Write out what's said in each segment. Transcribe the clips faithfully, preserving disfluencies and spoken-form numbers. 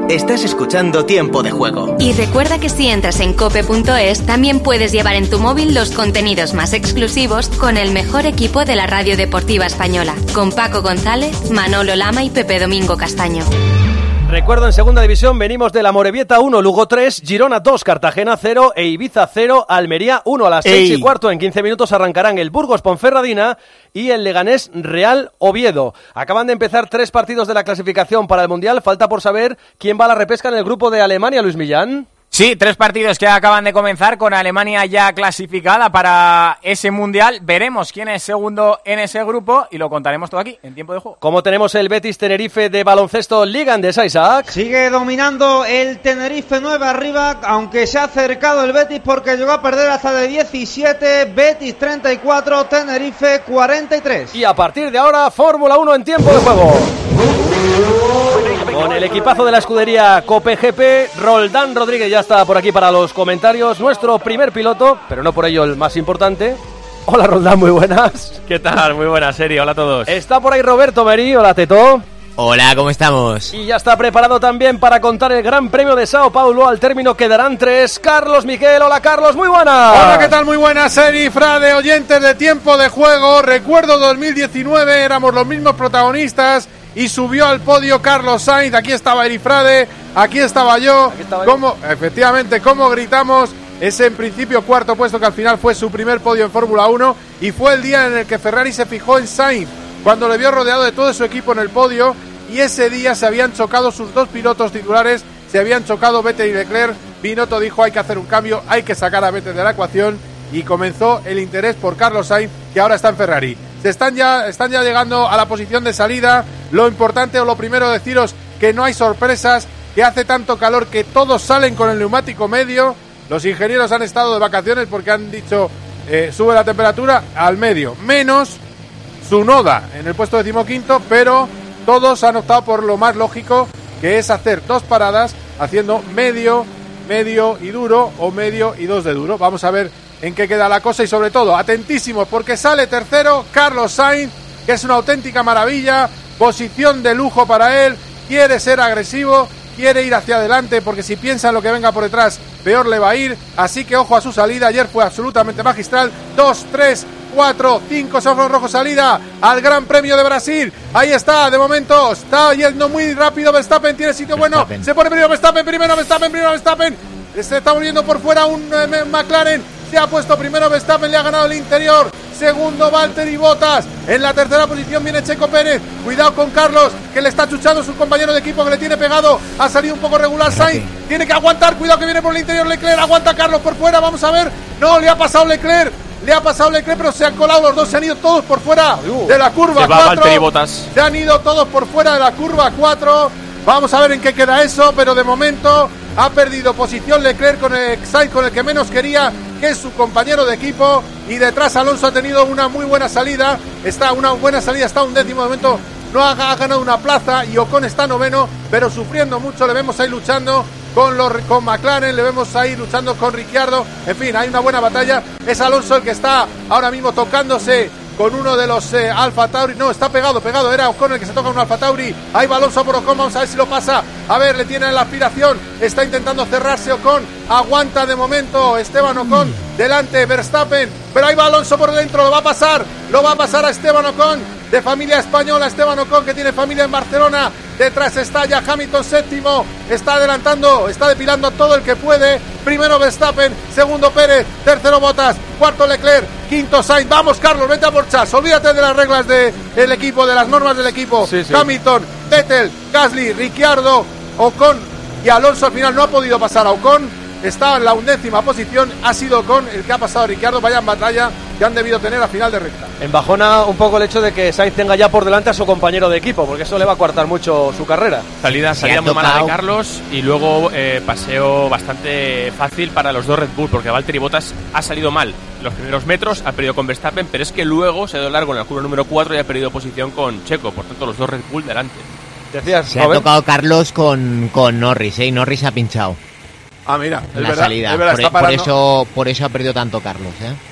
Estás escuchando Tiempo de Juego. Y recuerda que si entras en cope punto es, también puedes llevar en tu móvil los contenidos más exclusivos con el mejor equipo de la radio deportiva española, con Paco González, Manolo Lama y Pepe Domingo Castaño. Recuerdo, en segunda división venimos de la Amorebieta uno, Lugo tres, Girona dos, Cartagena cero e Ibiza cero, Almería uno. A las seis y cuarto, en quince minutos, arrancarán el Burgos Ponferradina y el Leganés Real Oviedo. Acaban de empezar tres partidos de la clasificación para el Mundial. Falta por saber quién va a la repesca en el grupo de Alemania, Luis Millán. Sí, tres partidos que acaban de comenzar con Alemania ya clasificada para ese Mundial. Veremos quién es segundo en ese grupo y lo contaremos todo aquí, en Tiempo de Juego. Como tenemos el Betis Tenerife de baloncesto Liga Endesa, Isaac. Sigue dominando el Tenerife nueve arriba, aunque se ha acercado el Betis porque llegó a perder hasta de diecisiete. Betis treinta y cuatro, Tenerife cuarenta y tres. Y a partir de ahora, Fórmula uno en Tiempo de Juego. Con el equipazo de la escudería Cope G P, Roldán Rodríguez ya está por aquí para los comentarios. Nuestro primer piloto, pero no por ello el más importante. Hola Roldán, muy buenas. ¿Qué tal? Muy buena serie, hola a todos. Está por ahí Roberto Meri, hola Teto. Hola, ¿cómo estamos? Y ya está preparado también para contar el Gran Premio de Sao Paulo. Al término quedarán tres. Carlos Miguel, hola Carlos, muy buenas. Hola, ¿qué tal? Muy buenas, Eri, Frade, oyentes de Tiempo de Juego. Recuerdo dos mil diecinueve, éramos los mismos protagonistas y subió al podio Carlos Sainz. Aquí estaba Erifrade, aquí estaba yo. Aquí estaba ¿Cómo, efectivamente, cómo gritamos ese en principio cuarto puesto que al final fue su primer podio en Fórmula uno, y fue el día en el que Ferrari se fijó en Sainz, cuando le vio rodeado de todo su equipo en el podio, y ese día se habían chocado sus dos pilotos titulares, se habían chocado Vettel y Leclerc. Binotto dijo: hay que hacer un cambio, hay que sacar a Vettel de la ecuación, y comenzó el interés por Carlos Sainz, que ahora está en Ferrari. Se están ya, están ya llegando a la posición de salida. Lo importante o lo primero, deciros que no hay sorpresas, que hace tanto calor que todos salen con el neumático medio. Los ingenieros han estado de vacaciones porque han dicho eh, sube la temperatura al medio, menos Tsunoda en el puesto decimoquinto, pero todos han optado por lo más lógico, que es hacer dos paradas haciendo medio, medio y duro, o medio y dos de duro. Vamos a ver en qué queda la cosa, y sobre todo, atentísimos, porque sale tercero Carlos Sainz, que es una auténtica maravilla, posición de lujo para él, quiere ser agresivo, quiere ir hacia adelante, porque si piensa en lo que venga por detrás, peor le va a ir, así que ojo a su salida. Ayer fue absolutamente magistral. Dos, tres, cuatro, cinco, semáforos rojos, salida al Gran Premio de Brasil. Ahí está, de momento está yendo muy rápido Verstappen, tiene sitio bueno, Verstappen. se pone primero Verstappen, primero Verstappen, primero Verstappen, se está volviendo por fuera un eh, McLaren, se ha puesto primero Verstappen, le ha ganado el interior, segundo Valtteri Bottas, en la tercera posición viene Checo Pérez, cuidado con Carlos, que le está chuchando su compañero de equipo, que le tiene pegado, ha salido un poco regular Sainz, tiene que aguantar, cuidado que viene por el interior Leclerc, aguanta Carlos por fuera, vamos a ver, no, le ha pasado Leclerc, le ha pasado Leclerc, pero se han colado los dos, se han ido todos por fuera uh, de la curva cuatro, se han ido todos por fuera de la curva cuatro, vamos a ver en qué queda eso, pero de momento ha perdido posición Leclerc con el Sainz, con el que menos quería, que es su compañero de equipo, y detrás Alonso ha tenido una muy buena salida, está una buena salida, está un décimo de momento, no ha, ha ganado una plaza, y Ocon está noveno, pero sufriendo mucho, le vemos ahí luchando con los con McLaren, le vemos ahí luchando con Ricciardo, en fin, hay una buena batalla, es Alonso el que está ahora mismo tocándose con uno de los eh, Alfa Tauri, no, está pegado, pegado, era Ocon el que se toca un Alfa Tauri, ahí va Alonso por Ocon, vamos a ver si lo pasa, a ver, le tiene la aspiración, está intentando cerrarse Ocon, aguanta de momento Esteban Ocon, delante Verstappen, pero ahí va Alonso por dentro, lo va a pasar, lo va a pasar a Esteban Ocon, de familia española, Esteban Ocon, que tiene familia en Barcelona, detrás está ya Hamilton séptimo, está adelantando, está depilando a todo el que puede, primero Verstappen, segundo Pérez, tercero Bottas, cuarto Leclerc, quinto Sainz, vamos Carlos, vete a por Chas, olvídate de las reglas del equipo, de las normas del equipo, sí, sí. Hamilton, Vettel, Gasly, Ricciardo, Ocon y Alonso al final no ha podido pasar a Ocon, está en la undécima posición, ha sido Ocon el que ha pasado a Ricciardo, vaya en batalla que han debido tener a final de recta. Embajona un poco el hecho de que Sainz tenga ya por delante a su compañero de equipo, porque eso le va a coartar mucho su carrera. Salida, salida muy mala de Carlos, y luego eh, paseo bastante fácil para los dos Red Bull, porque Valtteri Bottas ha salido mal los primeros metros, ha perdido con Verstappen, pero es que luego se ha ido largo en el curva número cuatro y ha perdido posición con Checo, por tanto los dos Red Bull delante. Decías, se ha tocado Carlos con, con Norris, ¿eh? Y Norris ha pinchado. Ah, mira, en la verdad, salida. Verdad, por, por, eso, por eso ha perdido tanto Carlos, ¿eh?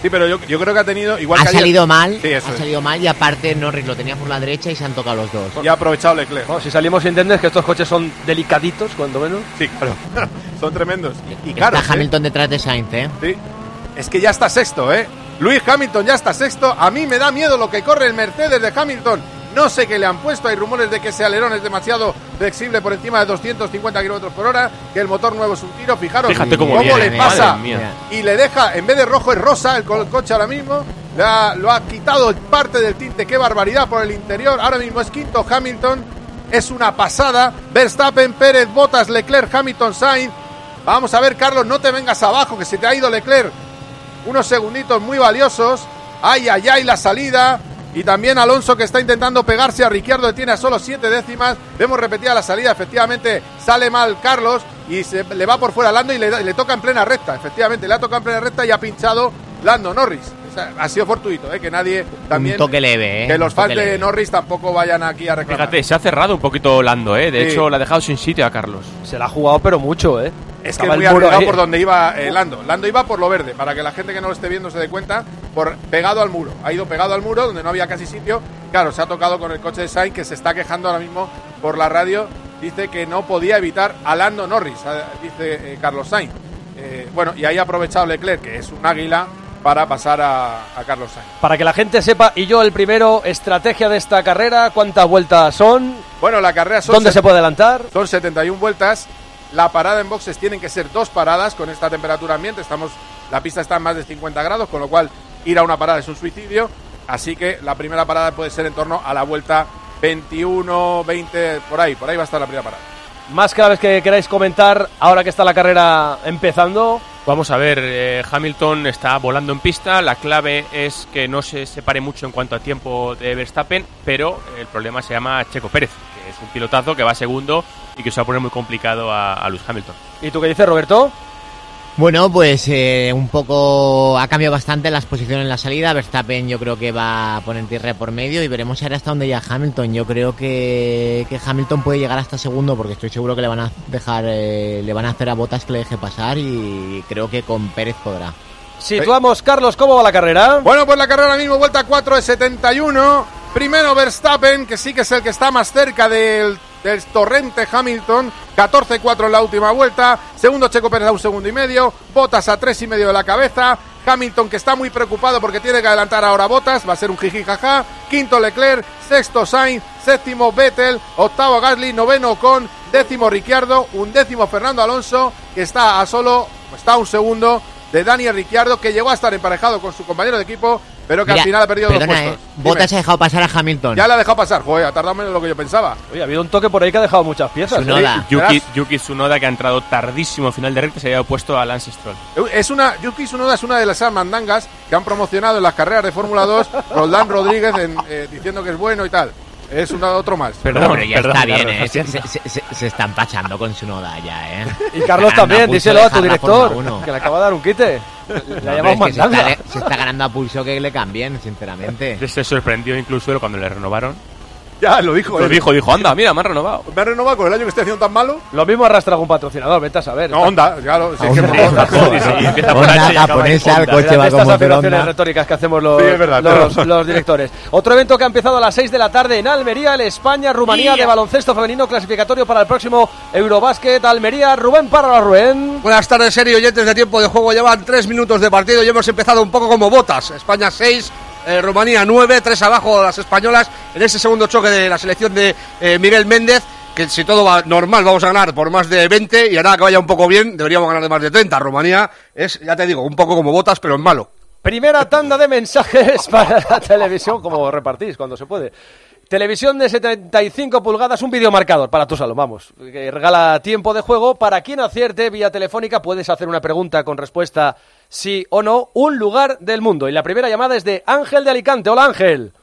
Sí, pero yo, yo creo que ha tenido... igual ha que ayer, salido mal, sí, eso ha es. salido mal y aparte Norris lo tenía por la derecha y se han tocado los dos. Y ha aprovechado Leclerc. Bueno, si salimos sin entender que estos coches son delicaditos, cuando menos. Sí, claro. Son tremendos. Y Está caros, Hamilton ¿eh? detrás de Sainz, ¿eh? Sí. Es que ya está sexto, ¿eh? Luis Hamilton ya está sexto. A mí me da miedo lo que corre el Mercedes de Hamilton. No sé qué le han puesto. Hay rumores de que ese alerón es demasiado flexible por encima de doscientos cincuenta kilómetros por hora. Que el motor nuevo es un tiro. Fijaros Fíjate cómo cómo viene, le pasa. madre mía. Y le deja, en vez de rojo es rosa el, co- el coche ahora mismo. Le ha- lo ha quitado parte del tinte. Qué barbaridad por el interior. Ahora mismo es quinto Hamilton. Es una pasada. Verstappen, Pérez, Bottas, Leclerc, Hamilton, Sainz. Vamos a ver, Carlos, no te vengas abajo, que se te ha ido Leclerc. Unos segunditos muy valiosos. Ay, ay, ay, la salida. Y también Alonso, que está intentando pegarse a Ricciardo, tiene a solo siete décimas. Vemos repetida la salida, efectivamente sale mal Carlos y se le va por fuera Lando y le, da- le toca en plena recta. Efectivamente, le ha tocado en plena recta y ha pinchado Lando Norris. O sea, ha sido fortuito, ¿eh? Que nadie también... Un toque leve, ¿eh? Que los Un toque fans de leve. Norris tampoco vayan aquí a reclamar. Fíjate, se ha cerrado un poquito Lando, ¿eh? De Sí. hecho, le ha dejado sin sitio a Carlos. Se la ha jugado, pero mucho, ¿eh? Es que Estaba muy el muro arriesgado ahí. por donde iba eh, Lando. Lando iba por lo verde, para que la gente que no lo esté viendo se dé cuenta, por pegado al muro. Ha ido pegado al muro, donde no había casi sitio. Claro, se ha tocado con el coche de Sainz, que se está quejando ahora mismo por la radio. Dice que no podía evitar a Lando Norris, eh, dice eh, Carlos Sainz. Eh, bueno, y ahí ha aprovechado Leclerc, que es un águila, para pasar a, a Carlos Sainz. Para que la gente sepa, y yo el primero, estrategia de esta carrera, ¿cuántas vueltas son? Bueno, la carrera son... ¿Dónde set- se puede adelantar? Son setenta y una vueltas. La parada en boxes tienen que ser dos paradas con esta temperatura ambiente. Estamos, la pista está en más de cincuenta grados, con lo cual ir a una parada es un suicidio. Así que la primera parada puede ser en torno a la vuelta veintiuno, veinte, por ahí. Por ahí va a estar la primera parada. Más claves que queráis comentar ahora que está la carrera empezando. Vamos a ver, eh, Hamilton está volando en pista, la clave es que no se separe mucho en cuanto a tiempo de Verstappen, pero el problema se llama Checo Pérez, que es un pilotazo que va segundo y que se va a poner muy complicado a, a Lewis Hamilton. ¿Y tú qué dices, Roberto? Bueno, pues eh, un poco ha cambiado bastante las posiciones en la salida. Verstappen yo creo que va a poner tierra por medio y veremos ahora hasta dónde llega Hamilton. Yo creo que, que Hamilton puede llegar hasta segundo porque estoy seguro que le van a dejar, eh, le van a hacer a Bottas que le deje pasar y creo que con Pérez podrá. Situamos, Carlos, ¿cómo va la carrera? Bueno, pues la carrera ahora mismo, vuelta cuatro de setenta y uno. Primero Verstappen, que sí que es el que está más cerca del, del torrente Hamilton. catorce cuatro en la última vuelta. Segundo Checo Pérez a un segundo y medio. Bottas a tres y medio de la cabeza. Hamilton, que está muy preocupado porque tiene que adelantar ahora Bottas. Va a ser un jiji jaja. Quinto Leclerc. Sexto Sainz. Séptimo Vettel. Octavo Gasly. Noveno Ocon. Décimo Ricciardo. Undécimo Fernando Alonso, que está a solo, está a un segundo de Daniel Ricciardo, que llegó a estar emparejado con su compañero de equipo, pero que Mira, al final ha perdido perdona, dos eh, puestos. Bottas Dime. ha dejado pasar a Hamilton. Ya le ha dejado pasar. Joder, ha tardado menos de lo que yo pensaba. Oye, ha habido un toque por ahí que ha dejado muchas piezas. ¿eh? Tsunoda. Yuki, verás. Yuki Tsunoda, que ha entrado tardísimo al final de recta, se había opuesto a Lance Stroll. Es una, Yuki Tsunoda es una de las mandangas que han promocionado en las carreras de Fórmula dos Roldán Rodríguez en, eh, diciendo que es bueno y tal. Es una, otro más. Perdón, No, pero ya perdón, está bien, Carlos, eh. lo Se, siento. se, se, se están pachando con su noda ya, eh. Y Carlos Ganando también, pulso díselo de a tu dejar la director, Fórmula uno. que le acaba de dar un quite. Le No, ha pero llamado es que se, está, mandanga. se está ganando a pulso que le cambien, sinceramente. Se sorprendió incluso él cuando le renovaron. Ya lo dijo. Lo él. dijo, dijo, anda, mira, me han renovado. Me ha renovado con el año que estoy haciendo tan malo. Lo mismo arrastra algún patrocinador, vete a saber. No, Honda, claro. Sí, es que Honda, Honda, Sí, sí, empieza por Honda H y acaba en japonesa, el Honda. coche Mira, va estas como motor afirmaciones Honda. retóricas que hacemos los, Sí, es verdad, los, tienes razón. los directores. Otro evento que ha empezado a las seis de la tarde en Almería, el España-Rumanía de baloncesto femenino clasificatorio para el próximo Eurobásquet. Almería, Rubén Parra, Rubén. Buenas tardes, serio oyentes de Tiempo de Juego. Llevan tres minutos de partido y hemos empezado un poco como botas. España seis, eh, Rumanía nueve, tres abajo las españolas en ese segundo choque de la selección de eh, Miguel Méndez, que si todo va normal vamos a ganar por más de veinte y ahora que vaya un poco bien deberíamos ganar de más de treinta. Rumanía es, ya te digo, un poco como botas pero en malo. Primera tanda de mensajes para la televisión, como repartís cuando se puede. Televisión de setenta y cinco pulgadas, un videomarcador para tu salón, vamos, que regala tiempo de juego. Para quien acierte vía telefónica puedes hacer una pregunta con respuesta sí o no, un lugar del mundo. Y la primera llamada es de Ángel de Alicante. Hola, Ángel.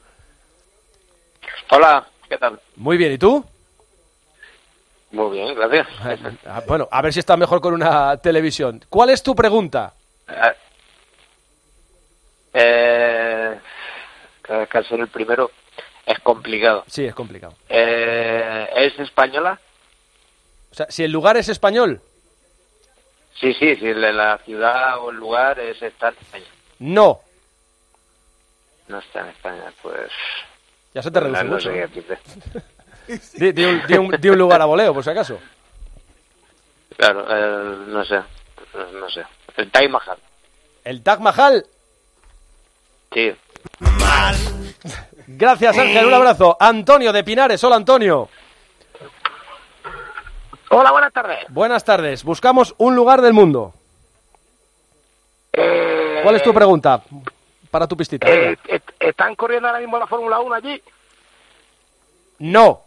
Hola, ¿qué tal? Muy bien, ¿y tú? Muy bien, gracias. Ah, bueno, a ver si está mejor con una televisión. ¿Cuál es tu pregunta? Eh, eh, que, que al ser el primero es complicado. Sí, es complicado. Eh, ¿Es española? O sea, si el lugar es español, Sí, sí, sí, la la ciudad o el lugar es está en España. no. no está en España, pues... Ya se te reduce no mucho. sé qué decirte. Di, di un, di, un, di un lugar a voleo, por si acaso. Claro, eh, no sé, no sé. El Taj Mahal. ¿El Taj Mahal? Sí. Gracias, Ángel, un abrazo. Antonio de Pinares, hola Antonio. Hola, buenas tardes. Buenas tardes, buscamos un lugar del mundo. Eh, ¿Cuál es tu pregunta para tu pistita? Eh, eh, ¿Están corriendo ahora mismo la Fórmula uno allí? No.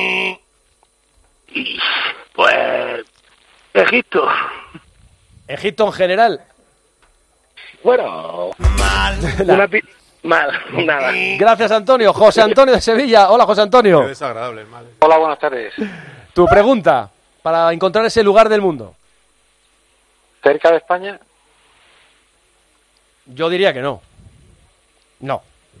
Pues... Egipto. Egipto en general. Bueno... Mal. Una pi- mal, nada. Gracias, Antonio. José Antonio de Sevilla. Hola, José Antonio. Qué desagradable, madre. Hola, buenas tardes. Tu pregunta para encontrar ese lugar del mundo. ¿Cerca de España? Yo diría que no. No.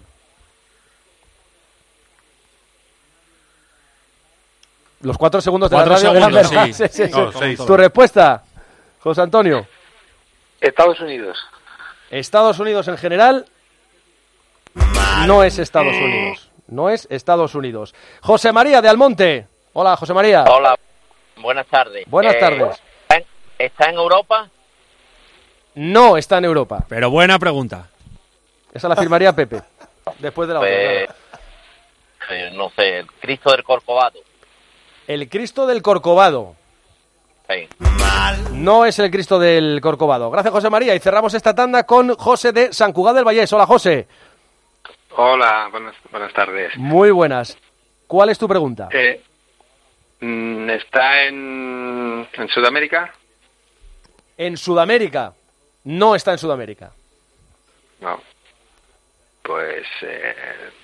Los cuatro segundos de Cuatro la radio segundos, eran verdad. sí. Sí, sí, sí. No, seis. Tu respuesta, José Antonio. Estados Unidos. Estados Unidos en general no es Estados Unidos. No es Estados Unidos. José María de Almonte. Hola, José María. Hola, buenas tardes. Buenas Eh, tardes. ¿está en, ¿Está en Europa? No está en Europa. Pero buena pregunta. Esa la firmaría Pepe. Después de la otra. Pues, claro. eh, no sé, el Cristo del Corcovado. El Cristo del Corcovado. Sí. No es el Cristo del Corcovado. Gracias, José María. Y cerramos esta tanda con José de San Cugat del Vallés. Hola, José. Hola, buenas, buenas tardes. Muy buenas. ¿Cuál es tu pregunta? Eh, mm, ¿Está en, en Sudamérica? En Sudamérica. No está en Sudamérica. No. Pues... Eh,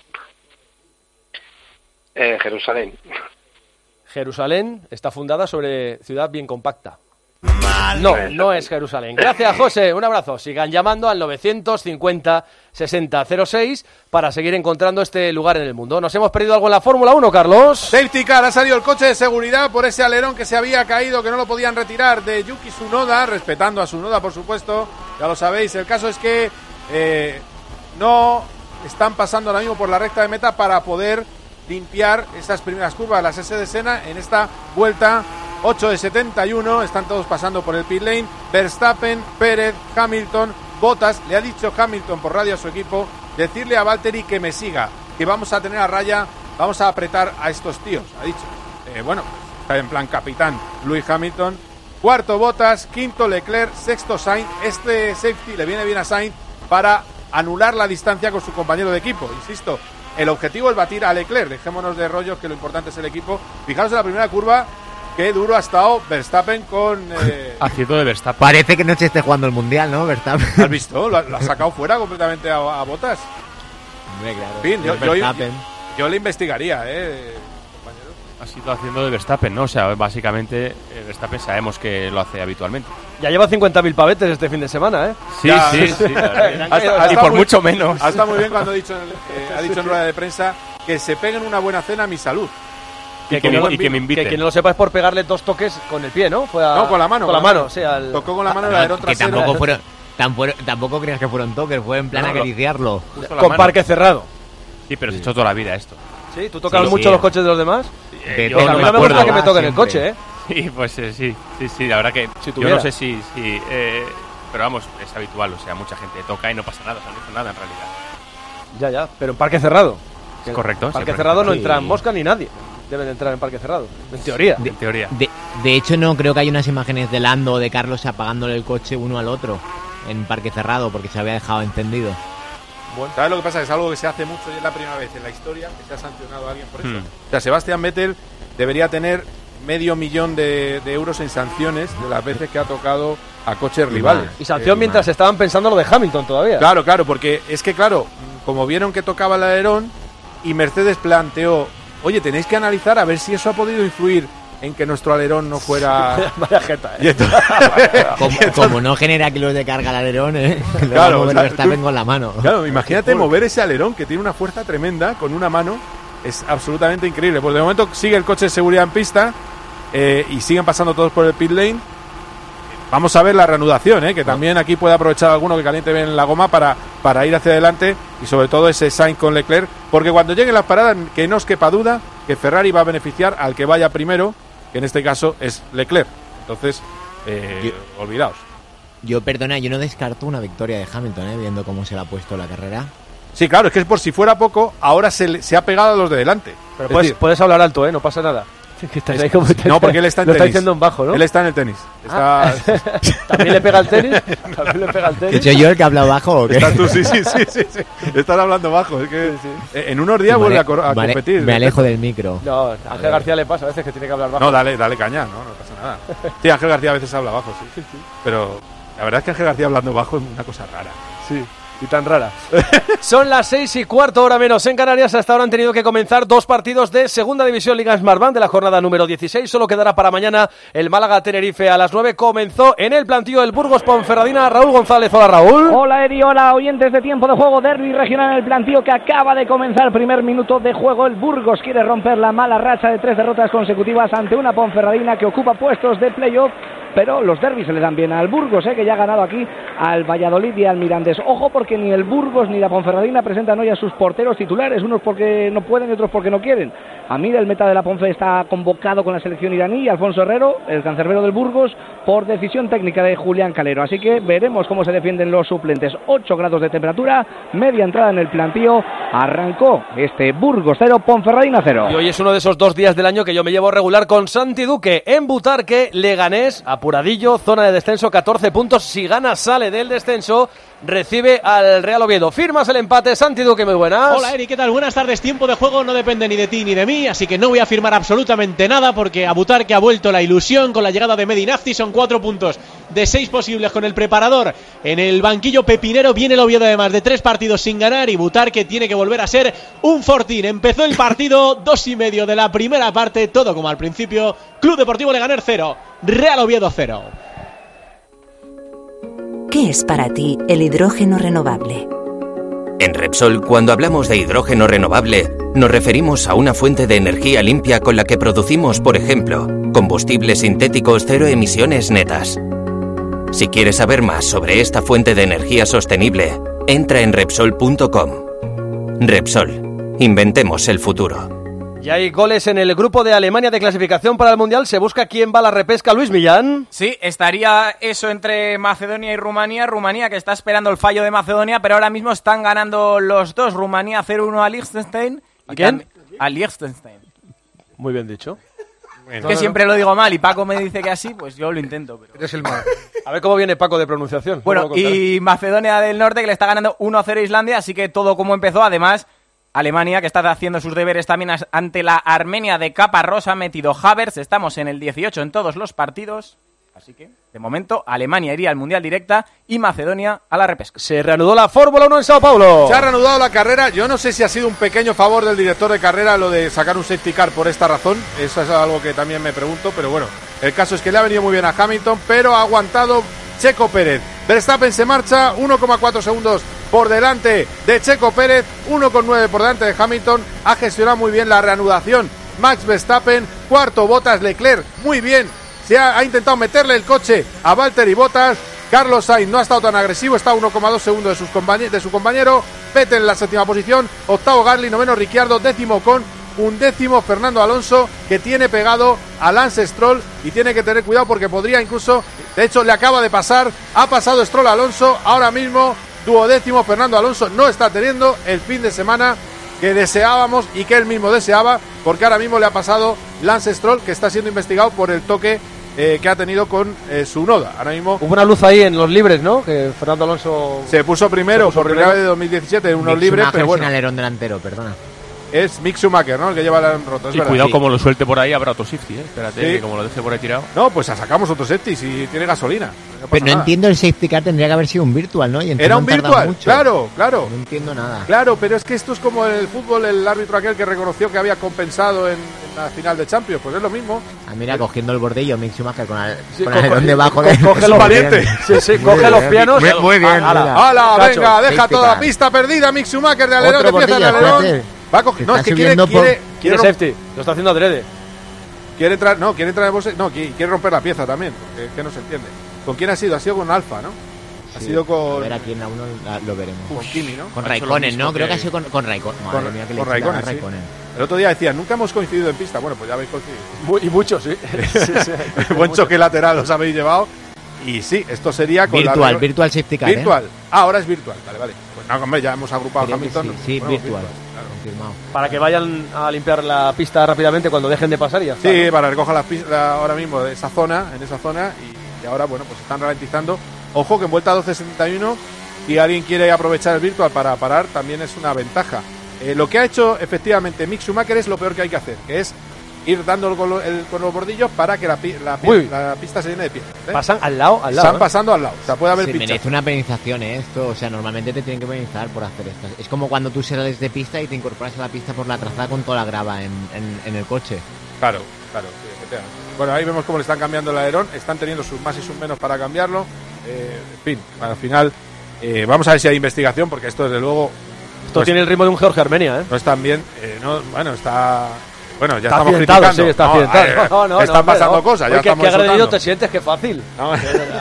eh, Jerusalén. Jerusalén está fundada sobre ciudad bien compacta. No, no es Jerusalén. Gracias, José. Un abrazo. Sigan llamando al novecientos cincuenta sesenta cero seis para seguir encontrando este lugar en el mundo. ¿Nos hemos perdido algo en la Fórmula uno, Carlos? Safety car, ha salido el coche de seguridad por ese alerón que se había caído, que no lo podían retirar, de Yuki Tsunoda, respetando a Tsunoda, por supuesto. Ya lo sabéis. El caso es que eh, no están pasando ahora mismo por la recta de meta para poder limpiar esas primeras curvas, las S de Senna, en esta vuelta ocho de setenta y uno. Están todos pasando por el pit lane. Verstappen, Pérez, Hamilton, Bottas. Le ha dicho Hamilton por radio a su equipo, decirle a Valtteri que me siga, que vamos a tener a raya, vamos a apretar a estos tíos, ha dicho. Eh, bueno, está en plan capitán Lewis Hamilton. Cuarto Bottas, quinto Leclerc, sexto Sainz. Este safety le viene bien a Sainz para anular la distancia con su compañero de equipo. Insisto, el objetivo es batir a Leclerc. Dejémonos de rollos, que lo importante es el equipo. Fijaros en la primera curva, qué duro ha estado Verstappen con... Eh... Acierto de Verstappen. Parece que no se esté jugando el Mundial, ¿no, Verstappen? ¿Has visto? Lo ha, lo ha sacado fuera completamente a, a Bottas. Hombre, claro. En fin, yo, yo, yo, Verstappen. yo le investigaría, ¿eh, compañero? Ha sido haciendo de Verstappen, ¿no? O sea, básicamente eh, Verstappen sabemos que lo hace habitualmente. Ya lleva cincuenta mil pavetes este fin de semana, ¿eh? Sí, Ya, sí, sí. la verdad. Hasta- hasta y por muy- mucho menos. Hasta muy bien cuando ha dicho, en- eh, ha dicho en rueda de prensa que se peguen una buena cena a mi salud. Y Que, que, no me, lo- y que me que inviten. quien no lo sepa es por pegarle dos toques con el pie, ¿no? Fue a- No, con la mano. Con la mano, sí. Al... Tocó con la mano el No, alerón que trasero. tampoco fueron, tampoco, tampoco creas que fueron toques, fue en plan No, no, acariciarlo. Justo la Con mano. parque cerrado. Sí, pero se ha hecho toda la vida esto. Sí, ¿tú tocas Sí, mucho sí. los coches de los demás? De yo Pues a no mí me no me gusta acuerdo. que me toquen el Siempre. coche, ¿eh? Sí, pues eh, sí, sí, sí, la verdad que Si yo tuviera. no sé si, si eh, pero vamos, es habitual, o sea, mucha gente toca y no pasa nada, o sea, no hizo nada en realidad. Ya, ya, pero en parque cerrado. Es correcto. En sí, parque en cerrado no Sí. entran mosca ni nadie. Deben entrar en parque cerrado, en teoría. En teoría. De, de hecho, no creo que hay unas imágenes de Lando o de Carlos apagándole el coche uno al otro en parque cerrado porque se había dejado encendido. Bueno, ¿sabes lo que pasa? Es algo que se hace mucho y es la primera vez en la historia que se ha sancionado a alguien por eso. Hmm. O sea, Sebastián Vettel debería tener medio millón de, de euros en sanciones de las veces que ha tocado a coches rivales. Y sanción Eh, mientras estaban pensando lo de Hamilton todavía. Claro, claro, porque es que, claro, como vieron que tocaba el alerón y Mercedes planteó, oye, tenéis que analizar a ver si eso ha podido influir en que nuestro alerón no fuera... Vaya jeta, Y ¿eh? entonces- Como, como no genera kilos de carga el alerón, ¿eh? Le va a Claro, mover o sea, Verstappen tú- con la mano. Claro, imagínate mover ese alerón que tiene una fuerza tremenda con una mano. Es absolutamente increíble. Pues de momento sigue el coche de seguridad en pista eh, y siguen pasando todos por el pit lane. Vamos a ver la reanudación, ¿eh? Que también aquí puede aprovechar alguno que caliente bien la goma para para ir hacia adelante y sobre todo ese Sainz con Leclerc, porque cuando lleguen las paradas que no os quepa duda que Ferrari va a beneficiar al que vaya primero, que en este caso es Leclerc. Entonces, eh, yo, olvidaos. Yo, perdona, yo no descarto una victoria de Hamilton, ¿eh? Viendo cómo se le ha puesto la carrera. Sí, claro, es que por si fuera poco, ahora se, le, se ha pegado a los de delante. Pero puedes, decir, puedes hablar alto, ¿eh? No pasa nada. Que estás ahí como te no, porque él está en lo tenis. Está diciendo en bajo, ¿no? Él está en el tenis. Está... Ah. ¿También le pega al tenis? ¿También le pega al tenis? ¿Soy yo el que ha hablado bajo o qué? Estás tú, sí, sí, sí, sí, sí. Estás hablando bajo. Es que sí, sí. En unos días vuelve a, cor- a vale, competir. Me alejo del micro. No, a Ángel García le pasa a veces que tiene que hablar bajo. No, dale, dale caña, no, no pasa nada. Sí, Ángel García a veces habla bajo, sí. sí, sí. Pero la verdad es que Ángel García hablando bajo es una cosa rara. Sí. Y tan rara. Son las seis y cuarto, hora menos en Canarias. Hasta ahora han tenido que comenzar dos partidos de Segunda División Liga Smartbank de la jornada número dieciséis. Solo quedará para mañana el Málaga-Tenerife a las nueve. Comenzó en el plantío el Burgos Ponferradina. Raúl González, hola Raúl. Hola Edi, hola oyentes de Tiempo de Juego. Derbi regional en el plantío que acaba de comenzar. Primer minuto de juego. El Burgos quiere romper la mala racha de tres derrotas consecutivas ante una Ponferradina que ocupa puestos de playoff. Pero los derbis se le dan bien al Burgos, eh, que ya ha ganado aquí al Valladolid y al Mirandés. Ojo, porque ni el Burgos ni la Ponferradina presentan hoy a sus porteros titulares, unos porque no pueden y otros porque no quieren. Amir, el meta de la Ponfe, está convocado con la selección iraní, y Alfonso Herrero, el cancerbero del Burgos, por decisión técnica de Julián Calero. Así que veremos cómo se defienden los suplentes. ocho grados de temperatura, media entrada en el plantío. Arrancó este Burgos cero, Ponferradina cero. Y hoy es uno de esos dos días del año que yo me llevo regular con Santi Duque. En Butarque, Leganés, apuradillo, zona de descenso, catorce puntos. Si gana, sale del descenso, recibe al Real Oviedo. Firmas el empate, Santi Duque, muy buenas. Hola Eri, ¿qué tal? Buenas tardes. Tiempo de juego no depende ni de ti ni de mí, así que no voy a firmar absolutamente nada, porque a Butarque ha vuelto la ilusión con la llegada de Medinafti. Son cuatro puntos de seis posibles con el preparador en el banquillo pepinero. Viene el Oviedo además de tres partidos sin ganar, y Butarque tiene que volver a ser un fortín. Empezó el partido, dos y medio de la primera parte, todo como al principio. Club Deportivo Leganés cero, Real Oviedo cero. ¿Qué es para ti el hidrógeno renovable? En Repsol, cuando hablamos de hidrógeno renovable, nos referimos a una fuente de energía limpia con la que producimos, por ejemplo, combustibles sintéticos cero emisiones netas. Si quieres saber más sobre esta fuente de energía sostenible, entra en Repsol punto com. Repsol, inventemos el futuro. Y hay goles en el grupo de Alemania de clasificación para el Mundial. Se busca quién va a la repesca, Luis Millán. Sí, estaría eso entre Macedonia y Rumanía. Rumanía que está esperando el fallo de Macedonia, pero ahora mismo están ganando los dos. Rumanía cero uno a Liechtenstein. ¿A quién? A Liechtenstein. Muy bien dicho. Es que siempre lo digo mal y Paco me dice que así, pues yo lo intento. Pero... Eres el mal. A ver cómo viene Paco de pronunciación. Bueno, y Macedonia del Norte que le está ganando uno a cero a Islandia, así que todo como empezó. Además, Alemania que está haciendo sus deberes también ante la Armenia de Caparrós, ha metido Havertz. Estamos en el dieciocho en todos los partidos. Así que, de momento, Alemania iría al Mundial directa y Macedonia a la repesca. Se reanudó la Fórmula uno en Sao Paulo. Se ha reanudado la carrera. Yo no sé si ha sido un pequeño favor del director de carrera lo de sacar un safety car por esta razón. Eso es algo que también me pregunto, pero bueno, el caso es que le ha venido muy bien a Hamilton, pero ha aguantado Checo Pérez. Verstappen se marcha, uno coma cuatro segundos por delante de Checo Pérez, uno coma nueve por delante de Hamilton. Ha gestionado muy bien la reanudación Max Verstappen, cuarto Bottas, Leclerc, muy bien. Se ha, ha intentado meterle el coche a Valtteri Bottas. Carlos Sainz no ha estado tan agresivo, está a uno coma dos segundos de, sus compañe- de su compañero. Vettel en la séptima posición, octavo Gasly, noveno Ricciardo, décimo Ocon, undécimo Fernando Alonso, que tiene pegado a Lance Stroll y tiene que tener cuidado porque podría incluso, de hecho le acaba de pasar, ha pasado Stroll a Alonso, ahora mismo duodécimo Fernando Alonso. No está teniendo el fin de semana que deseábamos y que él mismo deseaba, porque ahora mismo le ha pasado Lance Stroll, que está siendo investigado por el toque Eh, que ha tenido con eh, su Noda. Ahora mismo hubo una luz ahí en los libres, ¿no? Que Fernando Alonso se puso primero, se puso por primera vez de dos mil diecisiete en unos Mick libres, Schumacher pero bueno. Sin alerón delantero, perdona. Es Mick Schumacher, ¿no? El que lleva el roto. Es y verdad. cuidado Sí. como lo suelte por ahí, habrá otro safety, ¿eh? Espérate, Sí. que como lo deje por ahí tirado. No, pues sacamos otro safety si tiene gasolina. No Pero no nada. entiendo, el safety car tendría que haber sido un virtual, ¿no? Y Era un virtual, mucho. claro, claro. No entiendo nada. Claro, pero es que esto es como en el fútbol, el árbitro aquel que reconoció que había compensado en, en la final de Champions, pues es lo mismo. Ah, mira, cogiendo el bordillo, Mick Schumacher con, el, Sí, con co- alerón co- debajo. co- de coge los valientes. Sí, sí, coge Muy los bien, pianos. Muy, muy bien. Ala, mira. ¡Hala, Cacho, venga! Deja safety toda la car. pista perdida, Mick Schumacher de alerón, Otro empieza el bordillo, alerón. espérate. Va a coger, Se no, es está que quiere, subiendo por- quiere, Quiere rom- safety, lo está haciendo adrede. quiere entrar, no, quiere entrar en bolsa, no, qui- quiere romper la pieza también, que, que no se entiende. ¿Con quién ha sido? Ha sido con Alfa, ¿no? Ha Sí, sido con... A ver, aquí en la uno lo veremos. Con Kimi, ¿no? Con Ha hecho lo Raikkonen, mismo ¿no? Creo que- que ha sido con, con Raikkonen. Madre Con, mía, que con le Raikkonen, chila a sí. Raikkonen. El otro día decía, nunca hemos coincidido en pista. Bueno, pues ya habéis coincidido. Muy, y muchos, sí. sí, sí. Buen choque lateral os habéis llevado. Y sí, esto sería con Virtual, la... virtual safety car, ¿eh? Virtual. Ah, ahora es virtual. Vale, vale. Pues no, hombre, ya hemos agrupado Creo a que Hamilton. sí, sí, Bueno, virtual. claro. Confirmado. Para que vayan a limpiar la pista rápidamente cuando dejen de pasar y ya está, Sí, ¿no? para que recojan la pista ahora mismo de esa zona, en esa zona. Y, y ahora, bueno, pues están ralentizando. Ojo que en vuelta doce setenta y uno, si alguien quiere aprovechar el virtual para parar, también es una ventaja. Eh, lo que ha hecho efectivamente Mick Schumacher es lo peor que hay que hacer, que es ir dándolo con, lo- el- con los bordillos para que la, pi- la, pi- Uy. la pista se llene de piezas. ¿eh? Pasan al lado, al lado. Están ¿eh? pasando al lado. O sea, puede haber Se pinchazos. merece una penalización, ¿eh? Esto, o sea, normalmente te tienen que penalizar por hacer esto. Es como cuando tú sales de pista y te incorporas a la pista por la trazada con toda la grava en, en, en el coche. Claro, claro, sí, efectivamente. Bueno, ahí vemos cómo le están cambiando el alerón. Están teniendo sus más y sus menos para cambiarlo. Eh, en fin, al final, eh, vamos a ver si hay investigación, porque esto, desde luego. Esto pues, tiene el ritmo de un George Armenia, ¿eh? no están bien. Eh, no, bueno, está. Bueno, ya Está estamos accidentado, criticando. sí, está No, accidentado. eh, No, no, están no, pasando no. cosas, ya Oye, que- estamos qué agredido insultando. te sientes, qué fácil. No.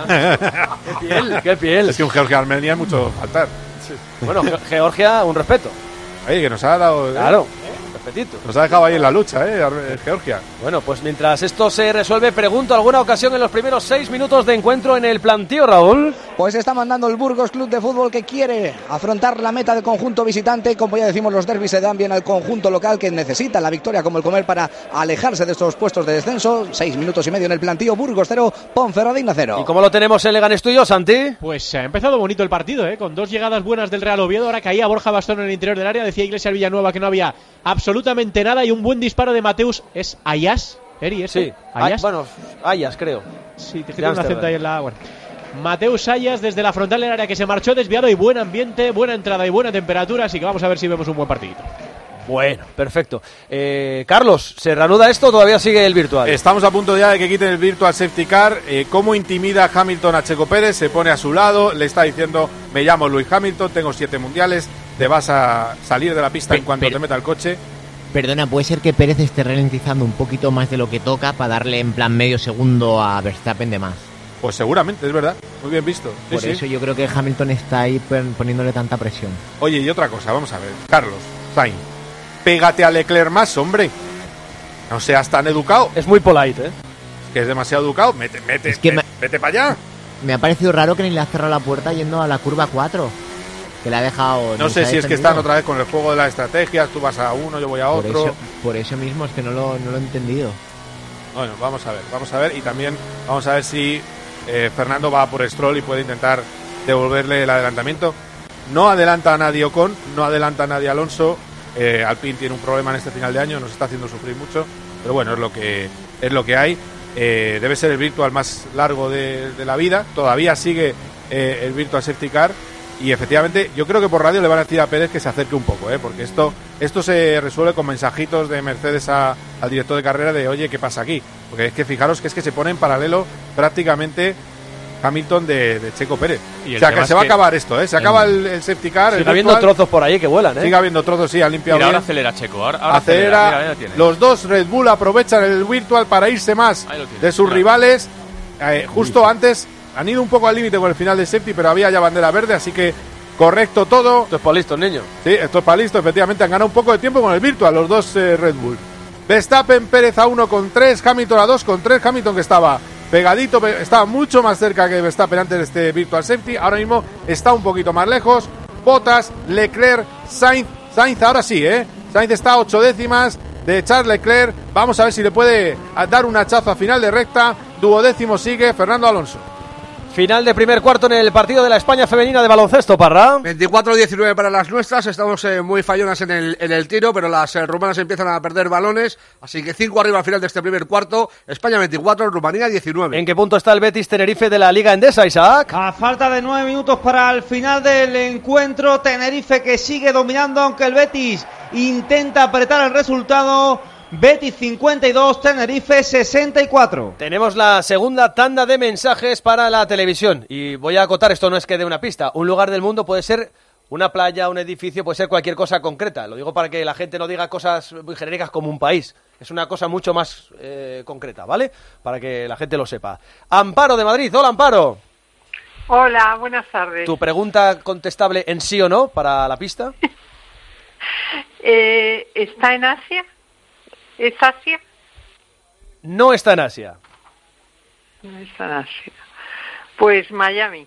Qué piel, qué piel. Es que un Georgia Armenia es mucho faltar. Bueno, Ge- Georgia, un respeto. Oye, que nos ha dado. eh, Claro, respetito. Nos ha dejado ahí en la lucha, ¿eh? Ar- Georgia. Bueno, pues mientras esto se resuelve, pregunto alguna ocasión en los primeros seis minutos de encuentro en el plantío, Raúl. Pues está mandando el Burgos Club de Fútbol, que quiere afrontar la meta del conjunto visitante. Como ya decimos, los derbis se dan bien al conjunto local, que necesita la victoria como el comer para alejarse de estos puestos de descenso. Seis minutos y medio en el plantío. Burgos cero, Ponferradina cero. ¿Y cómo lo tenemos en Leganés tuyo, Santi? Pues ha empezado bonito el partido, ¿eh? Con dos llegadas buenas del Real Oviedo. Ahora caía Borja Bastón en el interior del área. Decía Iglesias Villanueva que no había absolutamente nada. Y un buen disparo de Mateus. ¿Es Ayas? ¿Eri ese? Sí. ¿Ayas? Ah, bueno, Ayas, creo. Sí, te De tiene un acento Ámsterdam. ahí en la... Bueno. Mateus Ayas desde la frontal del área, que se marchó desviado, y buen ambiente, buena entrada y buena temperatura. Así que vamos a ver si vemos un buen partidito. Bueno, perfecto. Eh, Carlos, ¿se reanuda esto o todavía sigue el virtual? Estamos a punto ya de que quiten el Virtual Safety Car. Eh, ¿Cómo intimida Hamilton a Checo Pérez? Se pone a su lado, le está diciendo: me llamo Lewis Hamilton, tengo siete mundiales, te vas a salir de la pista Pe- en cuanto pero- te meta el coche. Perdona, ¿puede ser que Pérez esté ralentizando un poquito más de lo que toca para darle en plan medio segundo a Verstappen de más? Pues seguramente, es verdad. Muy bien visto. Sí, Por sí. eso yo creo que Hamilton está ahí pon- poniéndole tanta presión. Oye, y otra cosa, vamos a ver. Carlos Sainz, pégate a Leclerc más, hombre. No seas tan educado. Es muy polite, ¿eh? Que es demasiado educado. Mete, mete, Es que vete, vete para allá. Me ha parecido raro que ni le ha cerrado la puerta yendo a la curva cuatro. Que le ha dejado... No nos sé ha si es que defendido. están otra vez con el juego de las estrategias. Tú vas a uno, yo voy a Por otro. eso, por eso mismo es que no lo, no lo he entendido. Bueno, vamos a ver, vamos a ver. Y también vamos a ver si eh, Fernando va por Stroll y puede intentar devolverle el adelantamiento. No adelanta a nadie Ocon, no adelanta a nadie Alonso. Eh, Alpine tiene un problema en este final de año, nos está haciendo sufrir mucho. Pero bueno, es lo que, es lo que hay. Eh, debe ser el virtual más largo de, de la vida. Todavía sigue eh, el Virtual Safety Car. Y efectivamente, yo creo que por radio le van a decir a Pérez que se acerque un poco, ¿eh? Porque esto esto se resuelve con mensajitos de Mercedes a- al director de carrera de: oye, ¿qué pasa aquí? Porque es que fijaros que es que se pone en paralelo prácticamente Hamilton de, de Checo Pérez. Y el O sea, tema que es se va a que- acabar esto, ¿eh? Se acaba el, el safety car. el Sigue habiendo virtual. trozos por ahí que vuelan, ¿eh? Sigue habiendo trozos, sí, ha limpiado Mira, ahora bien. acelera Checo. Ahora, ahora Acelera. acelera. Mira, ahí lo tiene. Los dos Red Bull aprovechan el virtual para irse más Ahí lo tiene, de sus mira. rivales. Eh, justo antes han ido un poco al límite con el final del safety, pero había ya bandera verde, así que correcto todo. Esto es para listos, niño. Sí, esto es para listo, efectivamente han ganado un poco de tiempo con el virtual los dos eh, Red Bull. Verstappen, Pérez a uno con tres, Hamilton a dos con tres, Hamilton que estaba pegadito, pe- estaba mucho más cerca que Verstappen antes de este virtual safety, ahora mismo está un poquito más lejos. Bottas, Leclerc, Sainz, Sainz ahora sí, ¿eh? Sainz está a ocho décimas de Charles Leclerc, vamos a ver si le puede a- dar un hachazo a final de recta. Duodécimo sigue Fernando Alonso. Final de primer cuarto en el partido de la España femenina de baloncesto, Parra. veinticuatro diecinueve para las nuestras, estamos eh, muy fallonas en el, en el tiro, pero las eh, rumanas empiezan a perder balones, así que cinco arriba al final de este primer cuarto. España veinticuatro, Rumanía diecinueve. ¿En qué punto está el Betis Tenerife de la Liga Endesa, Isaac? A falta de nueve minutos para el final del encuentro, Tenerife que sigue dominando, aunque el Betis intenta apretar el resultado. Betis cincuenta y dos, Tenerife sesenta y cuatro. Tenemos la segunda tanda de mensajes para la televisión. Y voy a acotar, esto no es que dé una pista. Un lugar del mundo puede ser una playa, un edificio, puede ser cualquier cosa concreta. Lo digo para que la gente no diga cosas muy genéricas como un país. Es una cosa mucho más eh, concreta, ¿vale? Para que la gente lo sepa. Amparo de Madrid. Hola, Amparo. Hola, buenas tardes. ¿Tu pregunta contestable en sí o no para la pista? eh, ¿Está en Asia? ¿Es Asia? No está en Asia. No está en Asia. Pues Miami.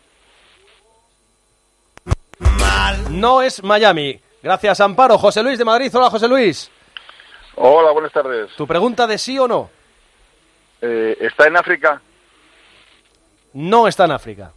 No es Miami. Gracias, Amparo. José Luis de Madrid. Hola, José Luis. Hola, buenas tardes. ¿Tu pregunta de sí o no? Eh, ¿Está en África? No está en África.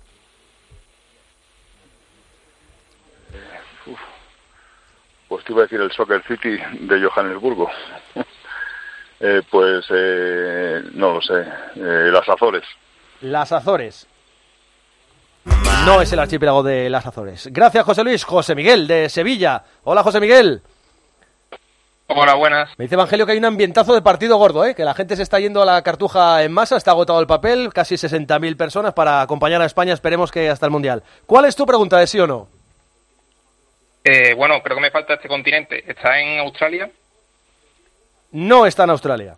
Uf. Pues te iba a decir el Soccer City de Johannesburgo. eh, pues eh, no lo sé. Eh, las Azores. Las Azores. No es el archipiélago de las Azores. Gracias, José Luis. José Miguel, de Sevilla. Hola, José Miguel. Hola, buenas. Me dice Evangelio que hay un ambientazo de partido gordo, ¿eh? Que la gente se está yendo a la Cartuja en masa, está agotado el papel, casi sesenta mil personas para acompañar a España, esperemos que hasta el Mundial. ¿Cuál es tu pregunta, de sí o no? Eh, bueno, creo que me falta este continente. ¿Está en Australia? No está en Australia.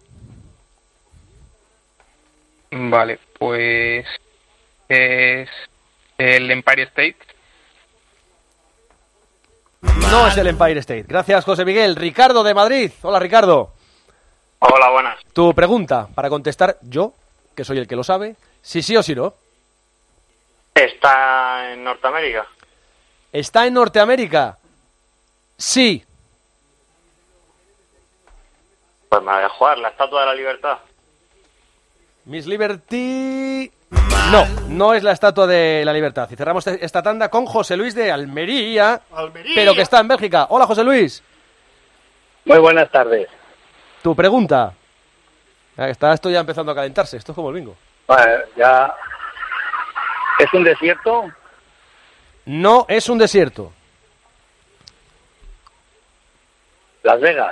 Vale, pues es el Empire State. No es el Empire State. Gracias, José Miguel. Ricardo, de Madrid. Hola, Ricardo. Hola, buenas. Tu pregunta, para contestar yo, que soy el que lo sabe, si sí o si no. ¿Está en Norteamérica? ¿Está en Norteamérica? Sí. Pues me voy a jugar, la Estatua de la Libertad. Miss Liberty... No, no es la Estatua de la Libertad. Y cerramos esta tanda con José Luis de Almería, Almería, pero que está en Bélgica. Hola, José Luis. Muy buenas tardes. Tu pregunta. Está esto ya empezando a calentarse. Esto es como el bingo. Bueno, ya... ¿Es un desierto? No es un desierto. Las Vegas.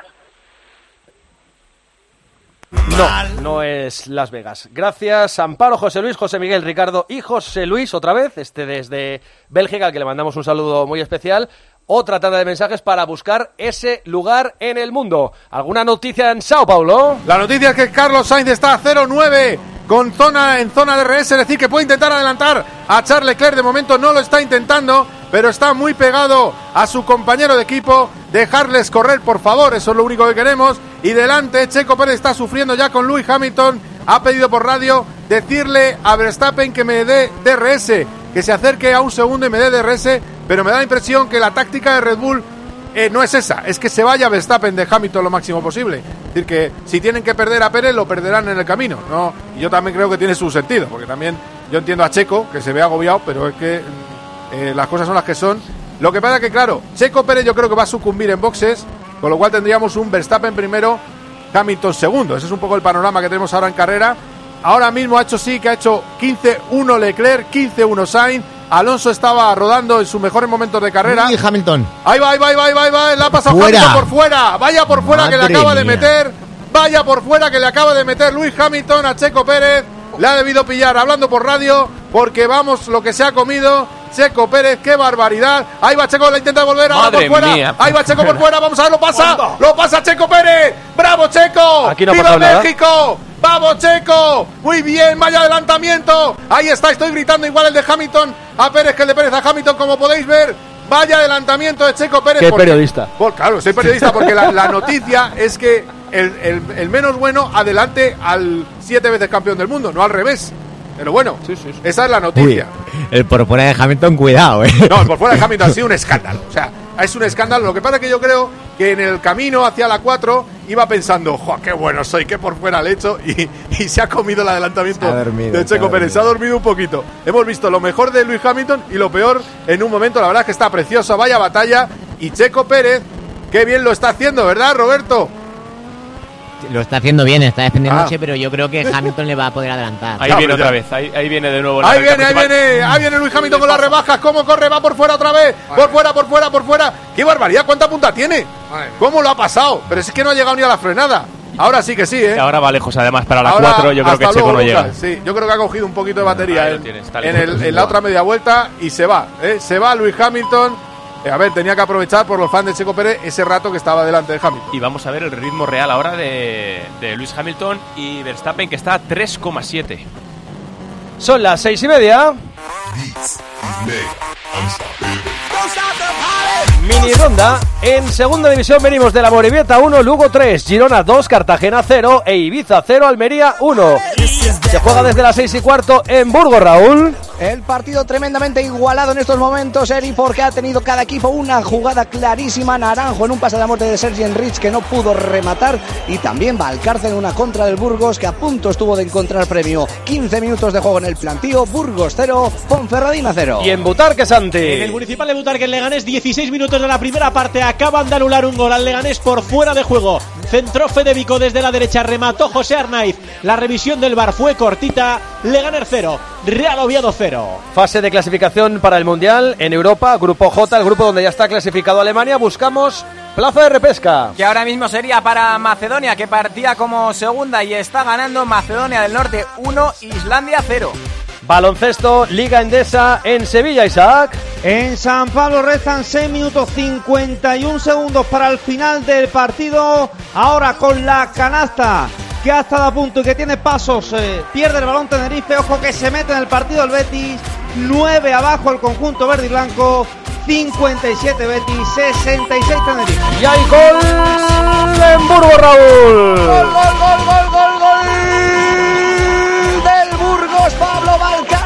No, no es Las Vegas. Gracias, Amparo, José Luis, José Miguel, Ricardo y José Luis, otra vez, este desde Bélgica, al que le mandamos un saludo muy especial. Otra tanda de mensajes para buscar ese lugar en el mundo. ¿Alguna noticia en Sao Paulo? La noticia es que Carlos Sainz está a cero nueve con zona en zona de R S, es decir, que puede intentar adelantar a Charles Leclerc. De momento no lo está intentando, pero está muy pegado a su compañero de equipo. Dejarles correr, por favor, eso es lo único que queremos. Y delante, Checo Pérez está sufriendo ya con Lewis Hamilton. Ha pedido por radio decirle a Verstappen que me dé D R S, que se acerque a un segundo y me dé D R S, pero me da la impresión que la táctica de Red Bull eh, no es esa, es que se vaya Verstappen de Hamilton lo máximo posible. Es decir, que si tienen que perder a Pérez, lo perderán en el camino, ¿no? Y yo también creo que tiene su sentido, porque también yo entiendo a Checo, que se ve agobiado, pero es que eh, las cosas son las que son. Lo que pasa es que, claro, Checo Pérez yo creo que va a sucumbir en boxes, con lo cual tendríamos un Verstappen primero, Hamilton segundo. Ese es un poco el panorama que tenemos ahora en carrera. Ahora mismo ha hecho sí que ha hecho quince uno Leclerc, quince uno Sainz. Alonso estaba rodando en sus mejores momentos de carrera. Y Hamilton. Ahí va, ahí va, ahí va, ahí va, ahí va. La ha pasado Fuera. Hamilton por fuera. Vaya por fuera Madre que le acaba mía. de meter. Vaya por fuera que le acaba de meter Lewis Hamilton a Checo Pérez. Le ha debido pillar hablando por radio, porque vamos lo que se ha comido Checo Pérez, qué barbaridad. Ahí va Checo, la intenta volver ahora por fuera. Mía. Ahí va Checo por fuera, vamos a ver, lo pasa. Lo pasa Checo Pérez. ¡Bravo Checo! Aquí no ha ¡Viva pasado nada. México! ¡Vamos Checo! Muy bien, vaya adelantamiento. Ahí está, estoy gritando igual el de Hamilton a Pérez que el de Pérez a Hamilton, como podéis ver. Vaya adelantamiento de Checo Pérez. Qué porque, periodista. por, claro, soy periodista porque la, la noticia es que el, el, el menos bueno adelante al siete veces campeón del mundo, no al revés. Pero bueno, sí, sí, sí. Esa es la noticia. Uy, el por fuera de Hamilton, cuidado, eh. No, el por fuera de Hamilton ha sido un escándalo. O sea, es un escándalo. Lo que pasa es que yo creo que en el camino hacia la cuatro iba pensando, ¡jo, qué bueno soy, qué por fuera le he hecho! Y, y se ha comido el adelantamiento dormido, de Checo Pérez. Se ha dormido un poquito. Hemos visto lo mejor de Lewis Hamilton y lo peor en un momento. La verdad es que está preciosa, vaya batalla. Y Checo Pérez, qué bien lo está haciendo, ¿verdad, Roberto? Lo está haciendo bien, está defendiéndose, Ah. pero yo creo que Hamilton le va a poder adelantar. Ahí Claro, viene ya. otra vez, ahí, ahí viene de nuevo. la Ahí recta viene, ahí principal. viene, ahí viene Lewis Hamilton con las rebajas. ¿Cómo corre? Va por fuera otra vez. Por fuera, por fuera, por fuera. ¡Qué barbaridad! ¿Cuánta punta tiene? ¿Cómo lo ha pasado? Pero es que no ha llegado ni a la frenada. Ahora sí que sí, ¿eh? Y ahora va lejos, además, para la Ahora, cuatro yo creo que hasta Checo luego, no llega. Lucas. Sí, yo creo que ha cogido un poquito de batería Ahí lo en, tienes, está en, lejos. el- en la otra media vuelta y se va, ¿eh? Se va Lewis Hamilton. Eh, a ver, tenía que aprovechar por los fans de Checo Pérez ese rato que estaba delante de Hamilton. Y vamos a ver el ritmo real ahora de, de Lewis Hamilton y Verstappen, que está a tres coma siete. Son las seis y media. This Mini ronda. En segunda división venimos de la Morevieta uno, Lugo tres, Girona dos, Cartagena cero e Ibiza cero, Almería uno. Se juega desde las seis y cuarto en Burgos, Raúl. El partido tremendamente igualado en estos momentos, Eri, porque ha tenido cada equipo una jugada clarísima. Naranjo en un pase de la muerte de Sergi Enrich que no pudo rematar, y también Valcárcel en una contra del Burgos que a punto estuvo de encontrar premio. quince minutos de juego en el plantío, Burgos cero, Ponferradina cero. Y en Butarque, Santi. En el Municipal de Butarque, en Leganés, dieciséis minutos de la primera parte, acaban de anular un gol al Leganés por fuera de juego. Centró Fede Vico desde la derecha, remató José Arnaiz. La revisión del V A R fue cortita. Leganés cero, Real Oviedo cero. Fase de clasificación para el Mundial en Europa, Grupo J, el grupo donde ya está clasificado Alemania. Buscamos plaza de repesca. Que ahora mismo sería para Macedonia, que partía como segunda y está ganando Macedonia del Norte uno, Islandia cero. Baloncesto, Liga Endesa en Sevilla, Isaac. En San Pablo restan seis minutos cincuenta y un segundos para el final del partido. Ahora con la canasta que ha estado a punto y que tiene pasos, eh, pierde el balón Tenerife. Ojo que se mete en el partido el Betis. nueve abajo el conjunto verde y blanco. cincuenta y siete Betis, sesenta y seis Tenerife. Y hay gol en Burgos, Raúl. Gol, gol, gol, gol, gol, gol del Burgos, Pablo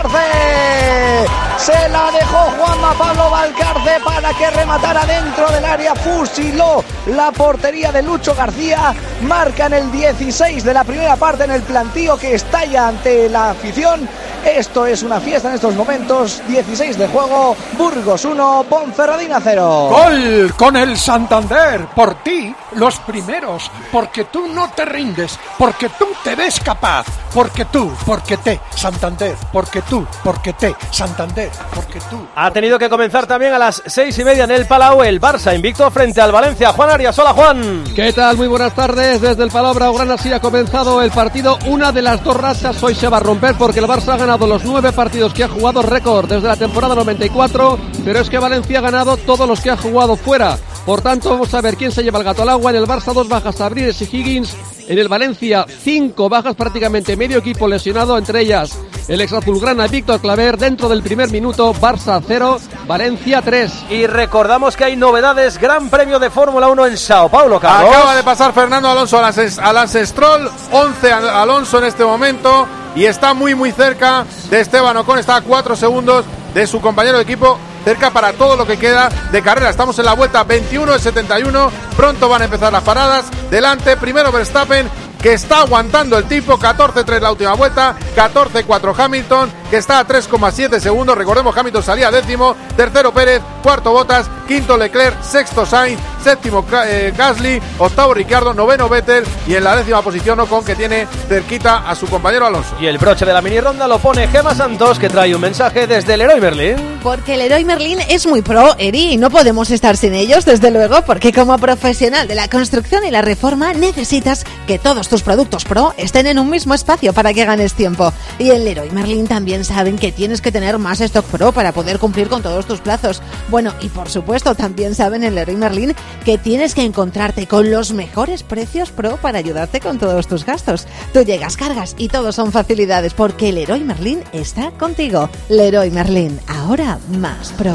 Valcarce. Se la dejó Juanma Pablo Valcarce para que rematara dentro del área. Fusiló la portería de Lucho García. Marca en el dieciséis de la primera parte en el plantío que estalla ante la afición. Esto es una fiesta en estos momentos. dieciséis de juego, Burgos uno, Ponferradina cero. Gol con el Santander. Por ti, los primeros. Porque tú no te rindes. Porque tú te ves capaz. Porque tú, porque te, Santander. Porque tú, porque te, Santander. Porque tú. Ha tenido que comenzar también a las seis y media en el Palau el Barça invicto frente al Valencia. Juan Arias, hola Juan. ¿Qué tal? Muy buenas tardes. Desde el Palau Blaugrana sí ha comenzado el partido. Una de las dos rachas hoy se va a romper porque el Barça ha ganado los nueve partidos que ha jugado, récord desde la temporada noventa y cuatro, pero es que Valencia ha ganado todos los que ha jugado fuera. Por tanto, vamos a ver quién se lleva el gato al agua. En el Barça, dos bajas, Abrines y Higgins. En el Valencia, cinco bajas, prácticamente medio equipo lesionado, entre ellas el ex azulgrana Víctor Claver. Dentro del primer minuto, Barça cero, Valencia tres. Y recordamos que hay novedades, Gran Premio de Fórmula uno en Sao Paulo, Carlos. Acaba de pasar Fernando Alonso al Ancestral, once Alonso en este momento, y está muy muy cerca de Esteban Ocon, está a cuatro segundos de su compañero de equipo, cerca para todo lo que queda de carrera. Estamos en la vuelta veintiuno de setenta y uno, pronto van a empezar las paradas. Delante, primero Verstappen, que está aguantando el tipo, catorce tres la última vuelta, catorce cuatro Hamilton, que está a tres coma siete segundos, recordemos Hamilton salía décimo, tercero Pérez, cuarto Bottas, quinto Leclerc, sexto Sainz, séptimo eh, Gasly, octavo Ricciardo, noveno Vettel y en la décima posición Ocon, que tiene cerquita a su compañero Alonso. Y el broche de la mini ronda lo pone Gemma Santos, que trae un mensaje desde Leroy Merlin. Porque Leroy Merlin es muy pro, Eri, y no podemos estar sin ellos, desde luego, porque como profesional de la construcción y la reforma necesitas que todos tus productos pro estén en un mismo espacio para que ganes tiempo. Y en Leroy Merlin también saben que tienes que tener más stock pro para poder cumplir con todos tus plazos. Bueno, y por supuesto también saben en Leroy Merlin que tienes que encontrarte con los mejores precios pro para ayudarte con todos tus gastos. Tú llegas, cargas y todo son facilidades porque Leroy Merlin está contigo. Leroy Merlin, ahora más pro.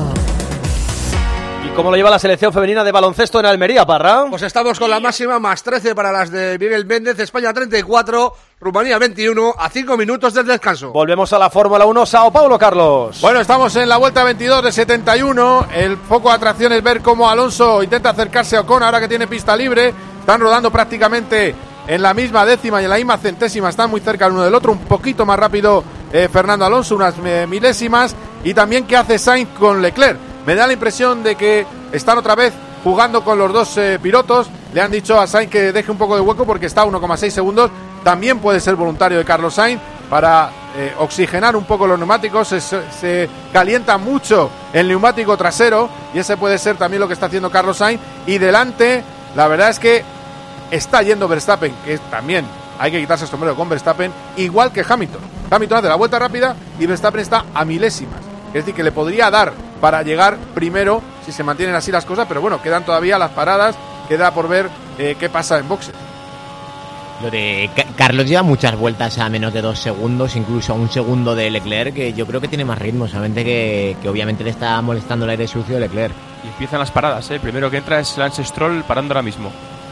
¿Y cómo lo lleva la selección femenina de baloncesto en Almería, Parra? Pues estamos con la máxima, más trece para las de Miguel Méndez, España treinta y cuatro, Rumanía veintiuno, a cinco minutos del descanso. Volvemos a la Fórmula uno, Sao Paulo, Carlos. Bueno, estamos en la vuelta veintidós de setenta y uno, el foco de atracción es ver cómo Alonso intenta acercarse a Ocon ahora que tiene pista libre, están rodando prácticamente en la misma décima y en la misma centésima, están muy cerca el uno del otro, un poquito más rápido eh, Fernando Alonso, unas eh, milésimas, y también qué hace Sainz con Leclerc. Me da la impresión de que están otra vez jugando con los dos eh, pilotos. Le han dicho a Sainz que deje un poco de hueco porque está a uno coma seis segundos. También puede ser voluntario de Carlos Sainz para eh, oxigenar un poco los neumáticos. Se, se calienta mucho el neumático trasero y ese puede ser también lo que está haciendo Carlos Sainz. Y delante, la verdad es que está yendo Verstappen, que también hay que quitarse el sombrero con Verstappen, igual que Hamilton. Hamilton hace la vuelta rápida y Verstappen está a milésimas. Es decir, que le podría dar para llegar primero si se mantienen así las cosas, pero bueno, quedan todavía las paradas, queda por ver eh, qué pasa en boxes. Lo de Ca- Carlos lleva muchas vueltas a menos de dos segundos, incluso a un segundo de Leclerc, que yo creo que tiene más ritmo, solamente que, que obviamente le está molestando el aire sucio de Leclerc. Y empiezan las paradas, ¿eh? El primero que entra es Lance Stroll parando ahora mismo.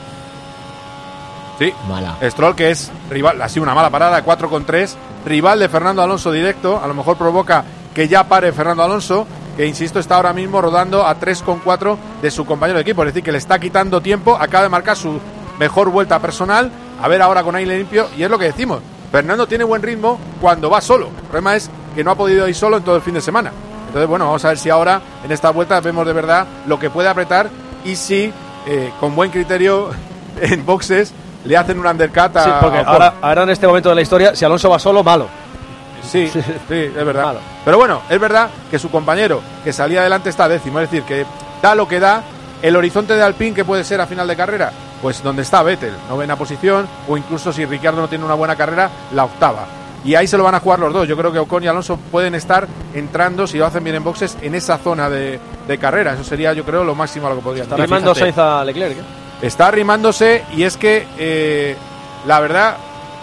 Sí, mala. Stroll, que es rival, ha sido una mala parada, cuatro con tres, rival de Fernando Alonso directo, a lo mejor provoca que ya pare Fernando Alonso, que insisto está ahora mismo rodando a tres con cuatro de su compañero de equipo, es decir, que le está quitando tiempo, acaba de marcar su mejor vuelta personal, a ver ahora con aire limpio, y es lo que decimos, Fernando tiene buen ritmo cuando va solo, el problema es que no ha podido ir solo en todo el fin de semana, entonces bueno, vamos a ver si ahora en esta vuelta vemos de verdad lo que puede apretar y si eh, con buen criterio en boxes le hacen un undercut a... Sí, porque a ahora, ahora en este momento de la historia, si Alonso va solo, malo. Sí, sí, es verdad. Malo. Pero bueno, es verdad que su compañero que salía adelante está décimo, es decir, que da lo que da. El horizonte de Alpine, que puede ser a final de carrera, pues donde está Vettel, novena posición, o incluso si Ricciardo no tiene una buena carrera, la octava. Y ahí se lo van a jugar los dos. Yo creo que Ocon y Alonso pueden estar entrando, si lo hacen bien en boxes, en esa zona de, de carrera. Eso sería, yo creo, lo máximo a lo que podría estar. Está arrimando Sainz a Leclerc, ¿eh? Está arrimándose, y es que, eh, la verdad,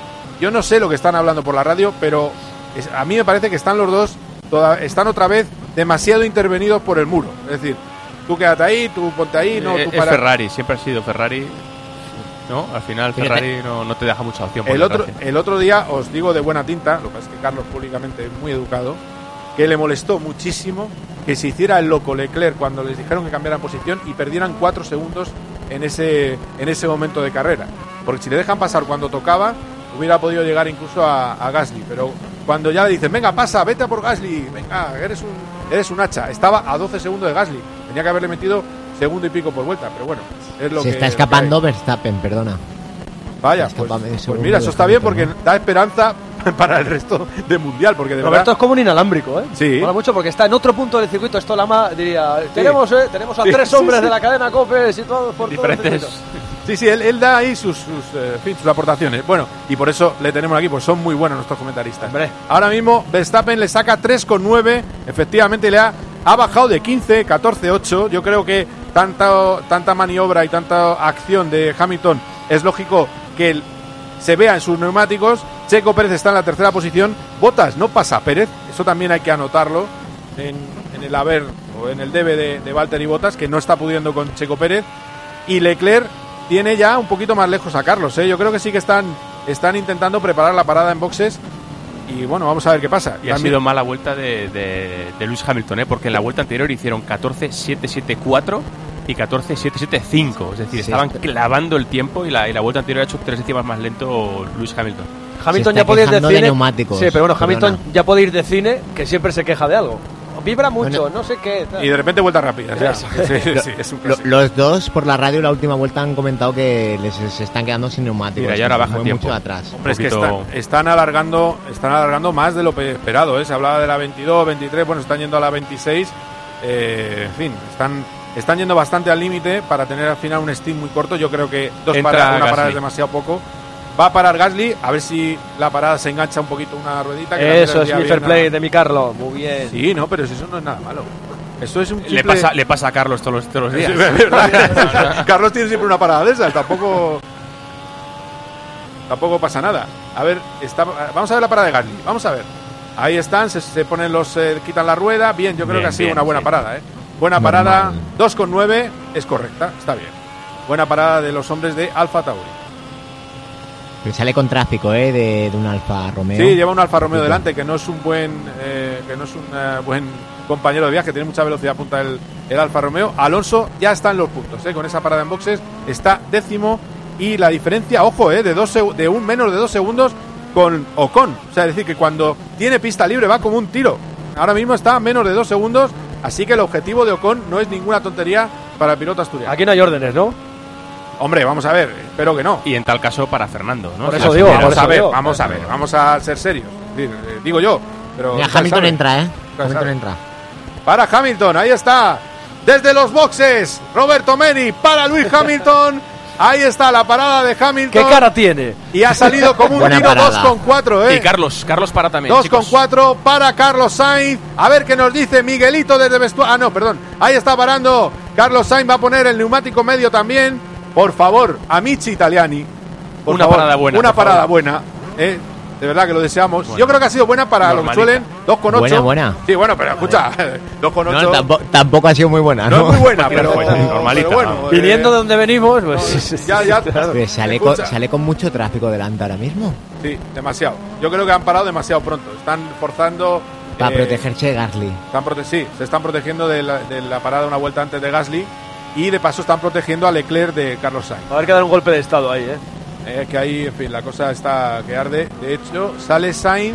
yo no sé lo que están hablando por la radio, pero es, a mí me parece que están los dos, toda, están otra vez demasiado intervenidos por el muro. Es decir, tú quédate ahí, tú ponte ahí, no, eh, tú es para... Ferrari, siempre ha sido Ferrari, ¿no? Al final Ferrari no, no te deja mucha opción. Por el, otro, desgracia. el otro día, os digo de buena tinta, lo que pasa es que Carlos públicamente es muy educado, que le molestó muchísimo que se hiciera el loco Leclerc cuando les dijeron que cambiaran posición y perdieran cuatro segundos en ese, en ese momento de carrera. Porque si le dejan pasar cuando tocaba, hubiera podido llegar incluso a, a Gasly. Pero cuando ya le dicen, venga, pasa, vete a por Gasly, venga, eres un, eres un hacha. Estaba a doce segundos de Gasly. Tenía que haberle metido segundo y pico por vuelta, pero bueno, es lo Se que... está escapando Verstappen, perdona. Vaya, pues, pues mira, eso está bien porque da esperanza para el resto de mundial, porque de Roberto verdad... es como un inalámbrico, ¿eh? Sí. Mola mucho porque está en otro punto del circuito. Esto Lama diría, tenemos, eh, tenemos a sí, tres hombres sí, sí. de la cadena COPE situados por diferentes. Todo sí, sí, él, él da ahí sus, sus, eh, fin, sus aportaciones. Bueno, y por eso le tenemos aquí, pues son muy buenos nuestros comentaristas. Hombre. Ahora mismo Verstappen le saca tres con nueve, efectivamente le ha, ha bajado de quince, catorce, ocho. Yo creo que tanta, tanta maniobra y tanta acción de Hamilton es lógico que el, se vea en sus neumáticos. Checo Pérez está en la tercera posición. Bottas no pasa a Pérez, eso también hay que anotarlo en, en el haber o en el debe de, de Valtteri Bottas, que no está pudiendo con Checo Pérez. Y Leclerc tiene ya un poquito más lejos a Carlos, ¿eh? Yo creo que sí que están, están intentando preparar la parada en boxes. Y bueno, vamos a ver qué pasa. Y también ha sido mala vuelta de, de, de Lewis Hamilton, ¿eh? Porque en la vuelta anterior hicieron catorce siete siete cuatro y catorce siete siete cinco. Es decir, sí, estaban está... clavando el tiempo y la, y la vuelta anterior ha hecho tres décimas más lento Lewis Hamilton. Hamilton ya puede ir de cine. De sí, pero bueno, Hamilton Perdona. ya puede ir de cine, que siempre se queja de algo. Vibra mucho, bueno, no sé qué. Tal. Y de repente vuelta rápida. Ya. Sí, sí, sí, es un Los dos por la radio la última vuelta han comentado que les se están quedando sin neumáticos. Mira, ya ahora baja tiempo. Mucho atrás. Hombre, es que están, están alargando, están alargando más de lo esperado, ¿eh? Se hablaba de la veintidós, veintitrés, bueno, están yendo a la veintiséis. Eh, en fin, están están yendo bastante al límite para tener al final un stint muy corto. Yo creo que dos paradas, una parada es demasiado poco. Va a parar Gasly, a ver si la parada se engancha un poquito una ruedita. Que eso es mi fair play a... de mi Carlos, muy bien. Sí, no, pero eso no es nada malo. Eso es un simple... le, pasa, le pasa a Carlos todos los, todos los días. Sí, Carlos tiene siempre una parada de esas, tampoco tampoco pasa nada. A ver, está... vamos a ver la parada de Gasly, vamos a ver. Ahí están, se, se ponen los, eh, quitan la rueda, bien, yo creo bien, que ha sido bien, una buena sí. parada, ¿eh? Buena parada, dos con nueve, es correcta, está bien. Buena parada de los hombres de Alfa Tauri. Pero sale con tráfico, ¿eh? De, de un Alfa Romeo. Sí, lleva un Alfa Romeo delante, que no es un buen eh, que no es un uh, buen compañero de viaje, tiene mucha velocidad punta el, el Alfa Romeo. Alonso ya está en los puntos, ¿eh? Con esa parada en boxes está décimo y la diferencia, ojo, ¿eh? De, dos, de un menos de dos segundos con Ocon. O sea, es decir, que cuando tiene pista libre va como un tiro. Ahora mismo está a menos de dos segundos, así que el objetivo de Ocon no es ninguna tontería para el piloto asturiano. Aquí no hay órdenes, ¿no? Hombre, vamos a ver, espero que no. Y en tal caso para Fernando, ¿no? Por eso digo, vamos por eso a ver, digo. vamos a ver, vamos a ser serios. Digo yo, pero Mira, Hamilton entra, ¿eh? Hamilton entra. Para Hamilton, ahí está. Desde los boxes, Roberto Meri para Luis Hamilton. Ahí está la parada de Hamilton. ¿Qué cara tiene? Y ha salido como un tiro, dos con cuatro, ¿eh? Y Carlos, Carlos para también. dos con cuatro para Carlos Sainz. A ver qué nos dice Miguelito desde vestuario. Ah, no, perdón. Ahí está parando. Carlos Sainz va a poner el neumático medio también. Por favor, amici italiani, por una favor, parada buena. Una parada favor. buena, ¿eh? De verdad que lo deseamos. Bueno. Yo creo que ha sido buena para Normalita. lo que suelen. dos con ocho. Buena, buena. Sí, bueno, pero escucha, dos con ocho. No, tampoco, tampoco ha sido muy buena, No ¿no? es muy buena, pero, Pues, normalita, pero bueno. ¿no? eh, Viniendo de donde venimos, pues... ya, ya. Pues sale, con, Escucha. sale con mucho tráfico delante ahora mismo. Sí, demasiado. Yo creo que han parado demasiado pronto. Están forzando. Para eh, protegerse de Gasly. Están prote sí, se están protegiendo de la, de la parada una vuelta antes de Gasly. Y de paso están protegiendo a Leclerc de Carlos Sainz. Va a haber que dar un golpe de estado ahí, ¿eh? Eh, que ahí, en fin, la cosa está que arde. De hecho, sale Sainz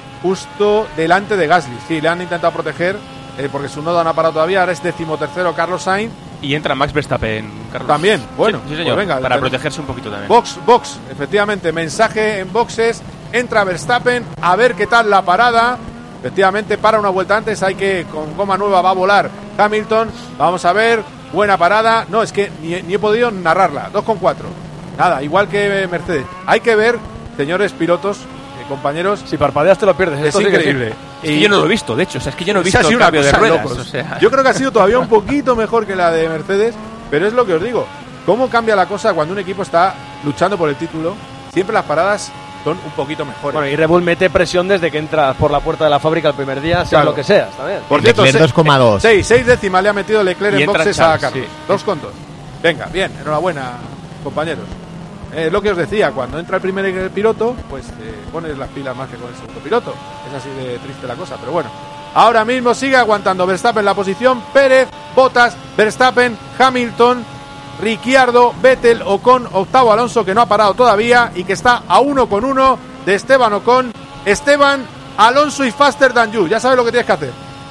justo delante de Gasly. Sí, le han intentado proteger eh, porque su nodo no ha parado todavía. Ahora es decimotercero Carlos Sainz. Y entra Max Verstappen, Carlos. También, bueno, Sí, sí, señor. pues venga, para tenemos- protegerse un poquito también. Box, box, efectivamente, mensaje en boxes. Entra Verstappen a ver qué tal la parada. Efectivamente, para una vuelta antes. Hay que, con goma nueva, va a volar Hamilton. Vamos a ver, buena parada. No, es que ni, ni he podido narrarla. dos con cuatro. Nada, igual que Mercedes. Hay que ver, señores pilotos, eh, compañeros. Si parpadeas te lo pierdes. Es Esto sí que sí. increíble. Es que yo no lo he visto, de hecho. O sea, es que yo no he Esa visto ha el sido una cambio de cosa de ruedas. locos. O sea, Yo creo que ha sido todavía un poquito mejor que la de Mercedes, pero es lo que os digo. ¿Cómo cambia la cosa cuando un equipo está luchando por el título? Siempre las paradas son un poquito mejores. Bueno, y Red Bull mete presión desde que entras por la puerta de la fábrica el primer día, sea Claro. lo que sea, está bien. Por cierto, Leclerc dos coma dos. seis, seis décimas le ha metido Leclerc Y en entra boxes Charles, a Carlos. sí. Dos con dos. Venga, bien, enhorabuena, compañeros. Es lo que os decía, cuando entra el primer piloto, pues eh, pones las pilas más que con el segundo piloto. Es así de triste la cosa, pero bueno. Ahora mismo sigue aguantando Verstappen la posición, Pérez, Bottas, Verstappen, Hamilton, Ricciardo, Vettel, Ocon, octavo Alonso, que no ha parado todavía y que está a uno con uno de Esteban Ocon. Esteban, Alonso y faster than you. Ya sabes lo que tienes que hacer.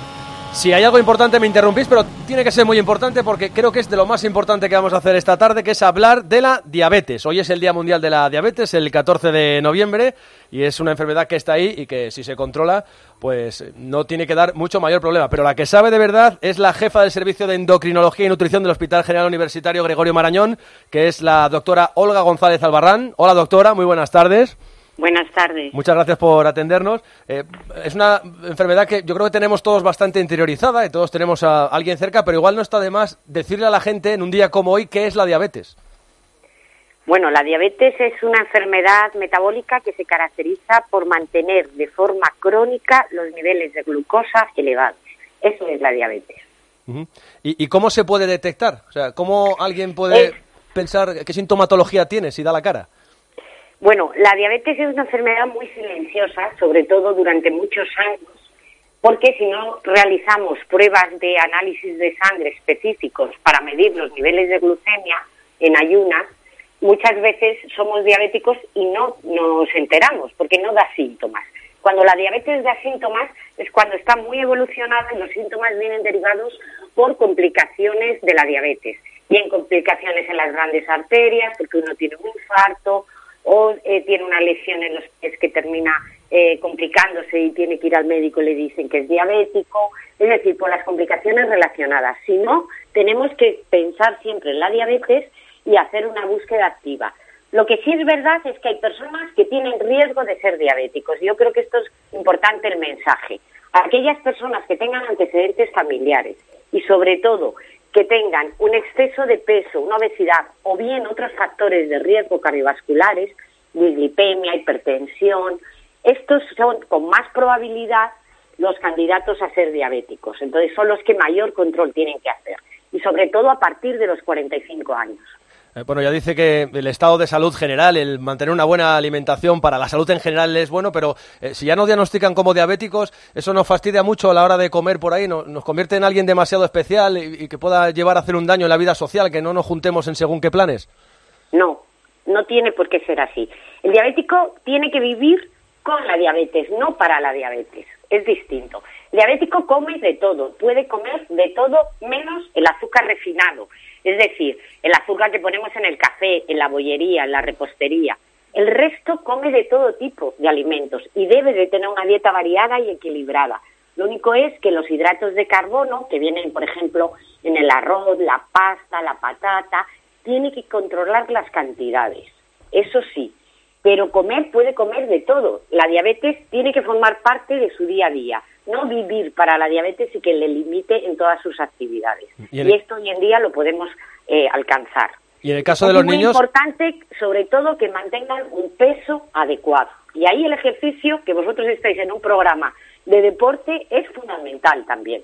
Si hay algo importante me interrumpís, pero tiene que ser muy importante porque creo que es de lo más importante que vamos a hacer esta tarde, que es hablar de la diabetes. Hoy es el Día Mundial de la Diabetes, el catorce de noviembre, y es una enfermedad que está ahí y que si se controla, pues no tiene que dar mucho mayor problema. Pero la que sabe de verdad es la jefa del Servicio de Endocrinología y Nutrición del Hospital General Universitario Gregorio Marañón, que es la doctora Olga González Albarrán. Hola doctora, muy buenas tardes. Buenas tardes. Muchas gracias por atendernos. Eh, es una enfermedad que yo creo que tenemos todos bastante interiorizada y todos tenemos a alguien cerca, pero igual no está de más decirle a la gente en un día como hoy qué es la diabetes. Bueno, la diabetes es una enfermedad metabólica que se caracteriza por mantener de forma crónica los niveles de glucosa elevados. Eso es la diabetes. Uh-huh. ¿Y, ¿Y cómo se puede detectar? O sea, ¿cómo alguien puede Es- pensar qué sintomatología tiene si da la cara? Bueno, la diabetes es una enfermedad muy silenciosa, sobre todo durante muchos años, porque si no realizamos pruebas de análisis de sangre específicos para medir los niveles de glucemia en ayunas, muchas veces somos diabéticos y no nos enteramos, porque no da síntomas. Cuando la diabetes da síntomas es cuando está muy evolucionada y los síntomas vienen derivados por complicaciones de la diabetes. Bien complicaciones en las grandes arterias, porque uno tiene un infarto, o eh, tiene una lesión en los pies que termina eh, complicándose y tiene que ir al médico y le dicen que es diabético, es decir, por las complicaciones relacionadas. Si no, tenemos que pensar siempre en la diabetes y hacer una búsqueda activa. Lo que sí es verdad es que hay personas que tienen riesgo de ser diabéticos. Yo creo que esto es importante el mensaje. Aquellas personas que tengan antecedentes familiares y sobre todo que tengan un exceso de peso, una obesidad o bien otros factores de riesgo cardiovasculares, dislipemia, hipertensión, estos son con más probabilidad los candidatos a ser diabéticos. Entonces son los que mayor control tienen que hacer y sobre todo a partir de los cuarenta y cinco años. Eh, bueno, ya dice que el estado de salud general, el mantener una buena alimentación para la salud en general es bueno, pero eh, si ya nos diagnostican como diabéticos, eso nos fastidia mucho a la hora de comer por ahí, no, nos convierte en alguien demasiado especial y, y que pueda llevar a hacer un daño en la vida social, que no nos juntemos en según qué planes. No, no tiene por qué ser así. El diabético tiene que vivir con la diabetes, no para la diabetes. Es distinto. El diabético come de todo, puede comer de todo menos el azúcar refinado. Es decir, el azúcar que ponemos en el café, en la bollería, en la repostería. El resto come de todo tipo de alimentos y debe de tener una dieta variada y equilibrada. Lo único es que los hidratos de carbono, que vienen, por ejemplo, en el arroz, la pasta, la patata, tiene que controlar las cantidades. Eso sí, pero comer puede comer de todo. La diabetes tiene que formar parte de su día a día. No vivir para la diabetes y que le limite en todas sus actividades. Y, Y, en- esto hoy en día lo podemos eh, alcanzar. Y en el caso es de los muy niños... importante, sobre todo, que mantengan un peso adecuado. Y ahí el ejercicio, que vosotros estáis en un programa de deporte, es fundamental también.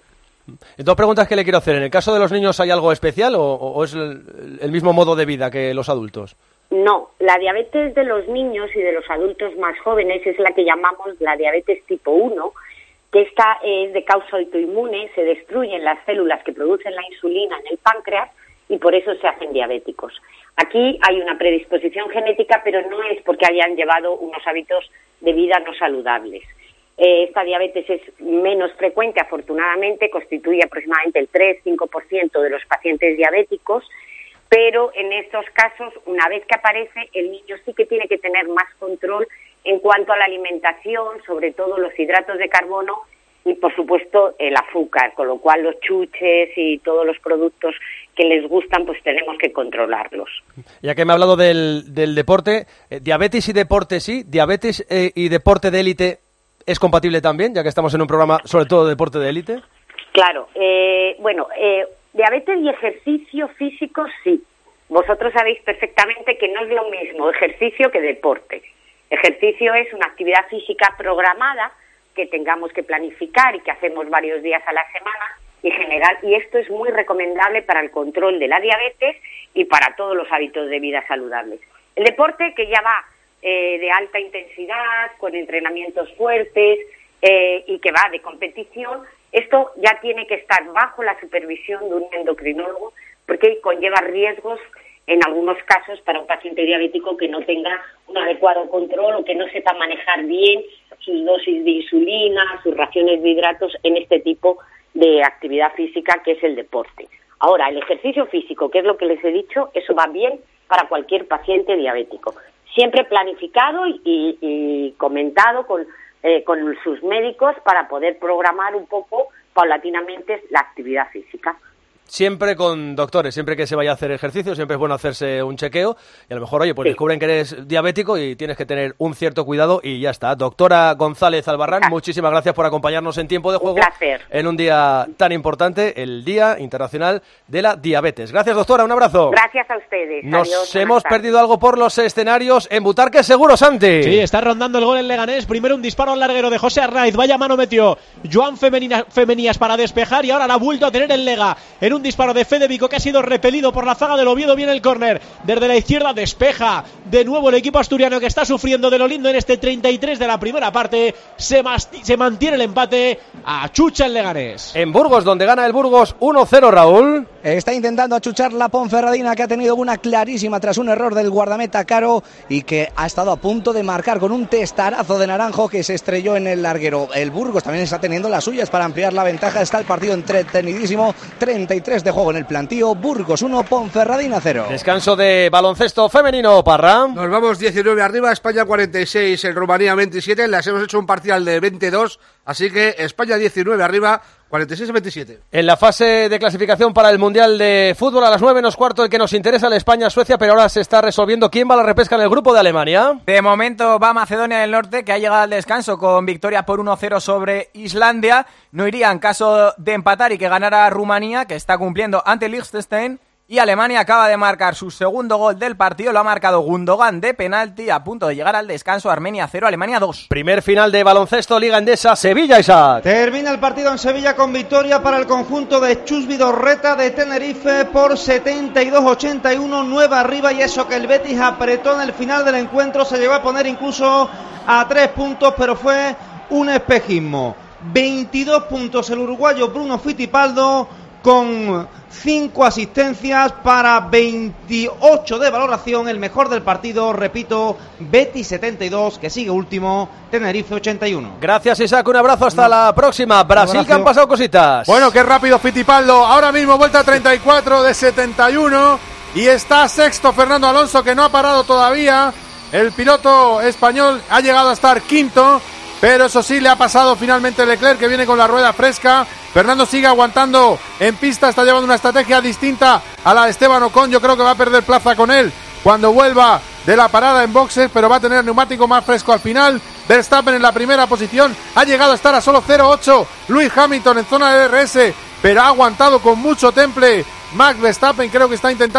Y dos preguntas que le quiero hacer. ¿En el caso de los niños hay algo especial o, o es el, el mismo modo de vida que los adultos? No, la diabetes de los niños y de los adultos más jóvenes es la que llamamos la diabetes tipo uno, que esta es de causa autoinmune, se destruyen las células que producen la insulina en el páncreas y por eso se hacen diabéticos. Aquí hay una predisposición genética, pero no es porque hayan llevado unos hábitos de vida no saludables. Eh, esta diabetes es menos frecuente, afortunadamente, constituye aproximadamente el tres a cinco por ciento de los pacientes diabéticos, pero en estos casos, una vez que aparece, el niño sí que tiene que tener más control en cuanto a la alimentación, sobre todo los hidratos de carbono y, por supuesto, el azúcar, con lo cual los chuches y todos los productos que les gustan, pues tenemos que controlarlos. Ya que me ha hablado del, del deporte, eh, diabetes y deporte sí, diabetes eh, y deporte de élite es compatible también, ya que estamos en un programa sobre todo de deporte de élite. Claro, eh, bueno, eh, diabetes y ejercicio físico sí. Vosotros sabéis perfectamente que no es lo mismo ejercicio que deporte. Ejercicio es una actividad física programada que tengamos que planificar y que hacemos varios días a la semana y general, y esto es muy recomendable para el control de la diabetes y para todos los hábitos de vida saludables. El deporte, que ya va eh, de alta intensidad, con entrenamientos fuertes eh, y que va de competición, esto ya tiene que estar bajo la supervisión de un endocrinólogo porque conlleva riesgos en algunos casos para un paciente diabético que no tenga un adecuado control o que no sepa manejar bien sus dosis de insulina, sus raciones de hidratos en este tipo de actividad física que es el deporte. Ahora, el ejercicio físico, que es lo que les he dicho, eso va bien para cualquier paciente diabético. Siempre planificado y, y, y comentado con, eh, con sus médicos para poder programar un poco paulatinamente la actividad física. Siempre con doctores, siempre que se vaya a hacer ejercicio, siempre es bueno hacerse un chequeo y a lo mejor, oye, pues sí, descubren que eres diabético y tienes que tener un cierto cuidado y ya está. Doctora González Albarrán, ah. muchísimas gracias por acompañarnos en Tiempo de Juego. Un placer. En un día tan importante, el Día Internacional de la Diabetes. Gracias, doctora, un abrazo. Gracias a ustedes. Nos Adiós, hemos perdido algo por los escenarios en Butarque seguro, Santi. Sí, está rondando el gol en Leganés. Primero un disparo al larguero de José Arraiz. Vaya mano metió Joan Femenina, Femenías para despejar y ahora la ha vuelto a tener el Lega en un disparo de Fede, que ha sido repelido por la zaga del Oviedo. Viene el córner desde la izquierda, despeja de nuevo el equipo asturiano que está sufriendo de lo lindo en este treinta y tres de la primera parte. Se, se mantiene el empate a Chucha el Leganés. En Burgos, donde gana el Burgos uno cero, Raúl. Está intentando achuchar la Ponferradina, que ha tenido una clarísima tras un error del guardameta Caro y que ha estado a punto de marcar con un testarazo de Naranjo que se estrelló en el larguero. El Burgos también está teniendo las suyas para ampliar la ventaja. Está el partido entretenidísimo. treinta y tres de juego en el plan. Burgos uno, Ponferradina cero. Descanso de baloncesto femenino, Parra. Nos vamos diecinueve arriba, España cuarenta y seis, en Rumanía veintisiete. Les hemos hecho un parcial de veintidós, así que España diecinueve arriba, cuarenta y seis a veintisiete. En la fase de clasificación para el Mundial de Fútbol, a las nueve menos cuarto, el que nos interesa, el España-Suecia, pero ahora se está resolviendo quién va a la repesca en el grupo de Alemania. De momento va Macedonia del Norte, que ha llegado al descanso con victoria por uno cero sobre Islandia. No iría en caso de empatar y que ganara Rumanía, que está cumpliendo ante Liechtenstein. Y Alemania acaba de marcar su segundo gol del partido, lo ha marcado Gundogan de penalti, a punto de llegar al descanso. Armenia cero, Alemania dos. Primer final de baloncesto, Liga Endesa, Sevilla, Isaac. Termina el partido en Sevilla con victoria para el conjunto de Chus Vidorreta de Tenerife por setenta y dos a ochenta y uno, nueve arriba, y eso que el Betis apretó en el final del encuentro, se llegó a poner incluso a tres puntos, pero fue un espejismo. veintidós puntos el uruguayo Bruno Fittipaldo, con cinco asistencias para veintiocho de valoración, el mejor del partido, repito, Betis setenta y dos, que sigue último, Tenerife ochenta y uno. Gracias, Isaac, un abrazo, hasta no. la próxima. Brasil, que han pasado cositas. Bueno, qué rápido Fittipaldo, ahora mismo vuelta treinta y cuatro de setenta y uno, y está sexto Fernando Alonso, que no ha parado todavía. El piloto español ha llegado a estar quinto, pero eso sí, le ha pasado finalmente Leclerc, que viene con la rueda fresca. Fernando sigue aguantando en pista, está llevando una estrategia distinta a la de Esteban Ocon. Yo creo que va a perder plaza con él cuando vuelva de la parada en boxes, pero va a tener neumático más fresco al final. Verstappen en la primera posición, ha llegado a estar a solo cero ocho. Lewis Hamilton en zona de D R S, pero ha aguantado con mucho temple. Max Verstappen creo que está intentando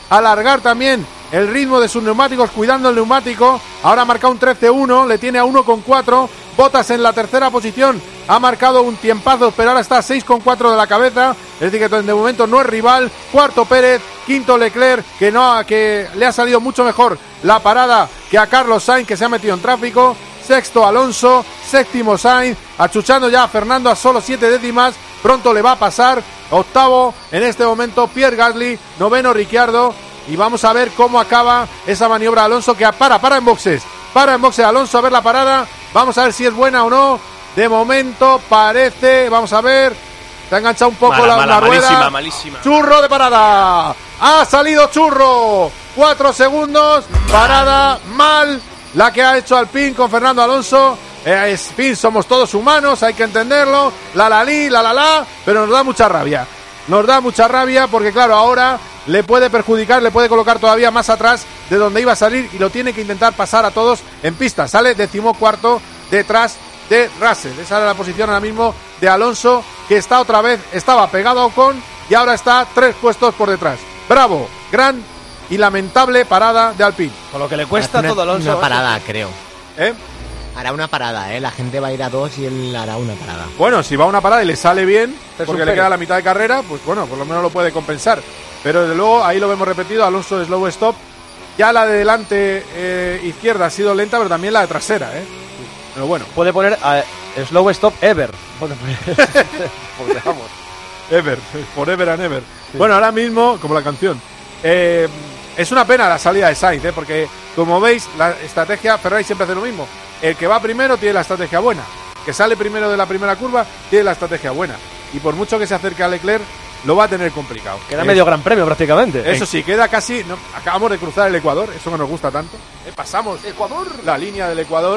alargar también el ritmo de sus neumáticos, cuidando el neumático. Ahora ha marcado un trece uno, le tiene a uno con cuatro. Bottas en la tercera posición, ha marcado un tiempazo, pero ahora está a seis con cuatro de la cabeza, es decir que de momento no es rival. Cuarto Pérez, quinto Leclerc, que no que le ha salido mucho mejor la parada que a Carlos Sainz, que se ha metido en tráfico. Sexto Alonso, séptimo Sainz, achuchando ya a Fernando a solo siete décimas, pronto le va a pasar. Octavo en este momento Pierre Gasly, noveno Ricciardo, y vamos a ver cómo acaba esa maniobra de Alonso, que para, para en boxes, para en boxes Alonso a ver la parada, vamos a ver si es buena o no. De momento parece, vamos a ver, se ha enganchado un poco mala, la mala, una rueda. malísima, malísima. Churro de parada, ha salido Churro, cuatro segundos, parada mal la que ha hecho Alpine con Fernando Alonso. Eh, en fin, somos todos humanos, hay que entenderlo, la la li, la la la, pero nos da mucha rabia, nos da mucha rabia porque claro, ahora le puede perjudicar, le puede colocar todavía más atrás de donde iba a salir y lo tiene que intentar pasar a todos en pista. Sale decimocuarto detrás de Russell, esa era la posición ahora mismo de Alonso, que está otra vez, estaba pegado a Ocon y ahora está tres puestos por detrás. Bravo, gran y lamentable parada de Alpine. Con lo que le cuesta una, todo Alonso. Una parada, creo. ¿Eh? Hará una parada, ¿eh? La gente va a ir a dos y él hará una parada. Bueno, si va a una parada y le sale bien, Es porque un le Pérez. queda la mitad de carrera, pues bueno, por lo menos lo puede compensar. Pero desde luego, ahí lo vemos repetido, Alonso de slow stop. Ya la de delante eh, izquierda ha sido lenta, pero también la de trasera, ¿eh? Pero bueno. Puede poner a slow stop ever. Puede poner. Porque vamos. Ever, forever and ever. Sí. Bueno, ahora mismo, como la canción, eh, es una pena la salida de Sainz, ¿eh? Porque como veis, la estrategia, Ferrari siempre hace lo mismo. El que va primero tiene la estrategia buena. Que sale primero de la primera curva tiene la estrategia buena. Y por mucho que se acerque a Leclerc, lo va a tener complicado. Queda es, medio gran premio prácticamente. Eso sí, queda casi... No, acabamos de cruzar el Ecuador, eso que nos gusta tanto. Eh, pasamos Ecuador, la línea del Ecuador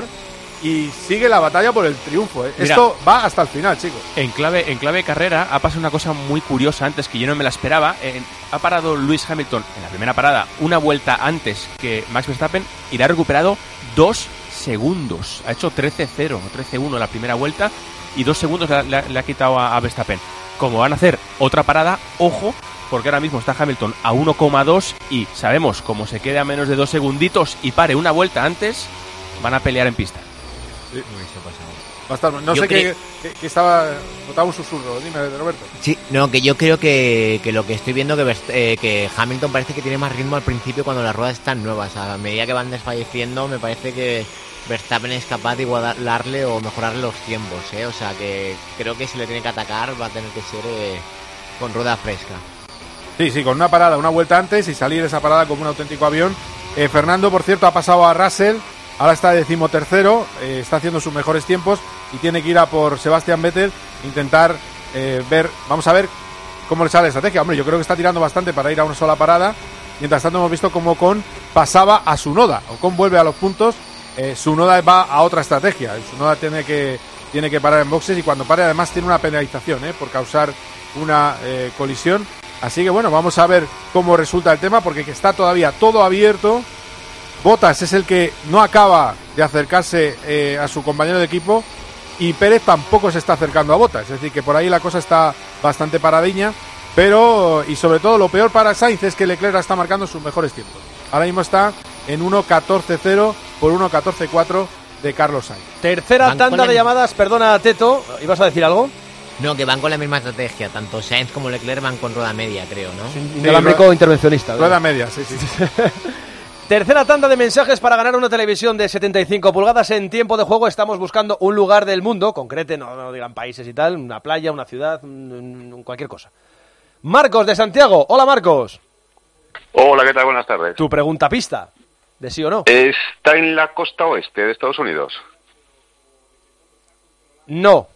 y sigue la batalla por el triunfo. ¿eh? Mira, esto va hasta el final, chicos. En clave, en clave carrera ha pasado una cosa muy curiosa antes que yo no me la esperaba. Eh, ha parado Lewis Hamilton en la primera parada una vuelta antes que Max Verstappen y le ha recuperado dos segundos. Ha hecho trece cero, trece uno la primera vuelta y dos segundos le, le, le ha quitado a, a Verstappen. Como van a hacer otra parada, ojo, porque ahora mismo está Hamilton a uno coma dos y sabemos, como se quede a menos de dos segunditos y pare una vuelta antes, van a pelear en pista. Sí. Va a estar, no yo sé qué, qué, qué estaba, notaba un susurro, dime, Roberto. Sí, no, que yo creo que, que lo que estoy viendo que, eh, que Hamilton parece que tiene más ritmo al principio cuando las ruedas están nuevas. A medida que van desfalleciendo, me parece que Verstappen es capaz de igualarle o mejorarle los tiempos, ¿eh? O sea que creo que si le tiene que atacar va a tener que ser eh, con rueda fresca. Sí, sí, con una parada, una vuelta antes y salir esa parada como un auténtico avión. Eh, Fernando, por cierto, ha pasado a Russell. Ahora está decimotercero, eh, está haciendo sus mejores tiempos y tiene que ir a por Sebastian Vettel, intentar eh, ver, vamos a ver cómo le sale la estrategia. Hombre, yo creo que está tirando bastante para ir a una sola parada. Mientras tanto hemos visto cómo Ocon pasaba a Tsunoda. Ocon vuelve a los puntos, eh, Tsunoda va a otra estrategia. Tsunoda tiene que, tiene que parar en boxes y cuando pare además tiene una penalización eh, por causar una eh, colisión. Así que bueno, vamos a ver cómo resulta el tema porque está todavía todo abierto. Bottas es el que no acaba de acercarse eh, a su compañero de equipo y Pérez tampoco se está acercando a Bottas, es decir que por ahí la cosa está bastante paradiña, pero y sobre todo lo peor para Sainz es que Leclerc está marcando sus mejores tiempos. Ahora mismo está en uno catorce cero por uno catorce cuatro de Carlos Sainz. Tercera van tanda de llamadas, perdona Teto, ¿ibas a decir algo? No, que van con la misma estrategia, tanto Sainz como Leclerc van con rueda media, creo, ¿no? Sí, inalámbrico sí, intervencionista. ¿no? Rueda media, sí, sí. Tercera tanda de mensajes para ganar una televisión de setenta y cinco pulgadas en tiempo de juego. Estamos buscando un lugar del mundo, concrete, no, no digan países y tal, una playa, una ciudad, un, un, cualquier cosa. Marcos de Santiago. Hola, Marcos. Hola, ¿qué tal? Buenas tardes. Tu pregunta pista, de sí o no. ¿Está en la costa oeste de Estados Unidos? No.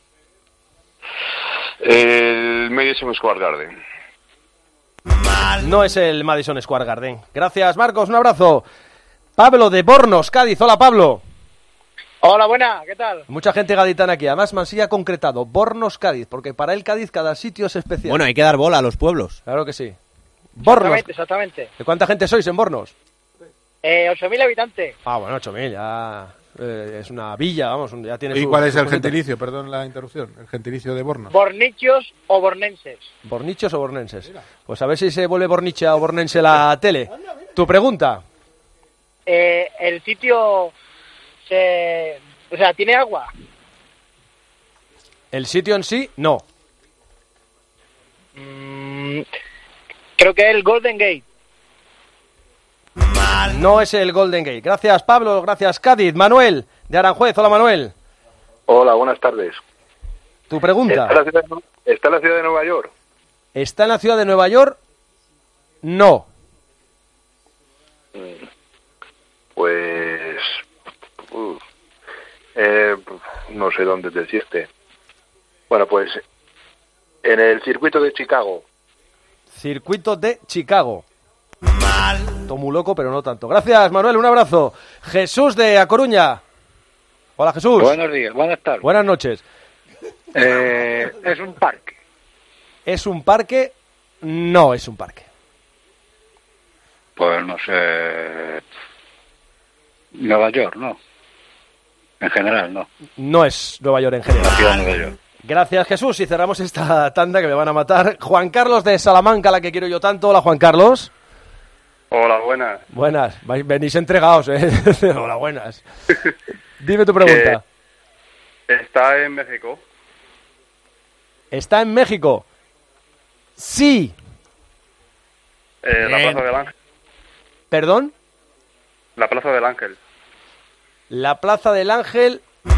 El Madison Square Garden. No es el Madison Square Garden. Gracias, Marcos, un abrazo. Pablo de Bornos, Cádiz. Hola, Pablo. Hola, buena, ¿qué tal? Mucha gente gaditana aquí. Además, Mansilla ha concretado Bornos, Cádiz, porque para el Cádiz cada sitio es especial. Bueno, hay que dar bola a los pueblos. Claro que sí. Bornos. Exactamente, exactamente. ¿De cuánta gente sois en Bornos? Eh, ocho mil habitantes. Ah, bueno, ocho mil, ya... eh, es una villa, vamos, ya tiene ¿Y su, cuál es su el cosita. gentilicio? Perdón la interrupción. El gentilicio de Bornos. ¿Bornichos o bornenses? ¿Bornichos o bornenses? Pues a ver si se vuelve bornicha o bornense la tele. Tu pregunta. Eh, ¿El sitio se... o sea, tiene agua? El sitio en sí, no. Mm, creo que es el Golden Gate. No es el Golden Gate. Gracias, Pablo. Gracias, Cádiz. Manuel, de Aranjuez. Hola, Manuel. Hola, buenas tardes. Tu pregunta. ¿Está en la ciudad de, está en la ciudad de Nueva York? ¿Está en la ciudad de Nueva York? No. Pues... uf, eh, no sé dónde decirte. Bueno, pues en el circuito de Chicago. Circuito de Chicago. Todo muy loco, pero no tanto. Gracias, Manuel. Un abrazo. Jesús, de A Coruña. Hola, Jesús. Buenos días, buenas tardes. Buenas noches. Eh, es un parque. ¿Es un parque? No es un parque. Pues no sé. Nueva York, ¿no? En general, no. No es Nueva York en general. La ciudad de Nueva York. Gracias, Jesús. Y cerramos esta tanda que me van a matar. Juan Carlos, de Salamanca, la que quiero yo tanto. Hola, Juan Carlos. Hola, buenas. Buenas. Vais- Venís entregados, ¿eh? Hola, buenas. Dime tu pregunta. Eh, está en México. ¿Está en México? Sí. Eh, la Bien. Plaza del Ángel. ¿Perdón? La Plaza del Ángel. La Plaza del Ángel.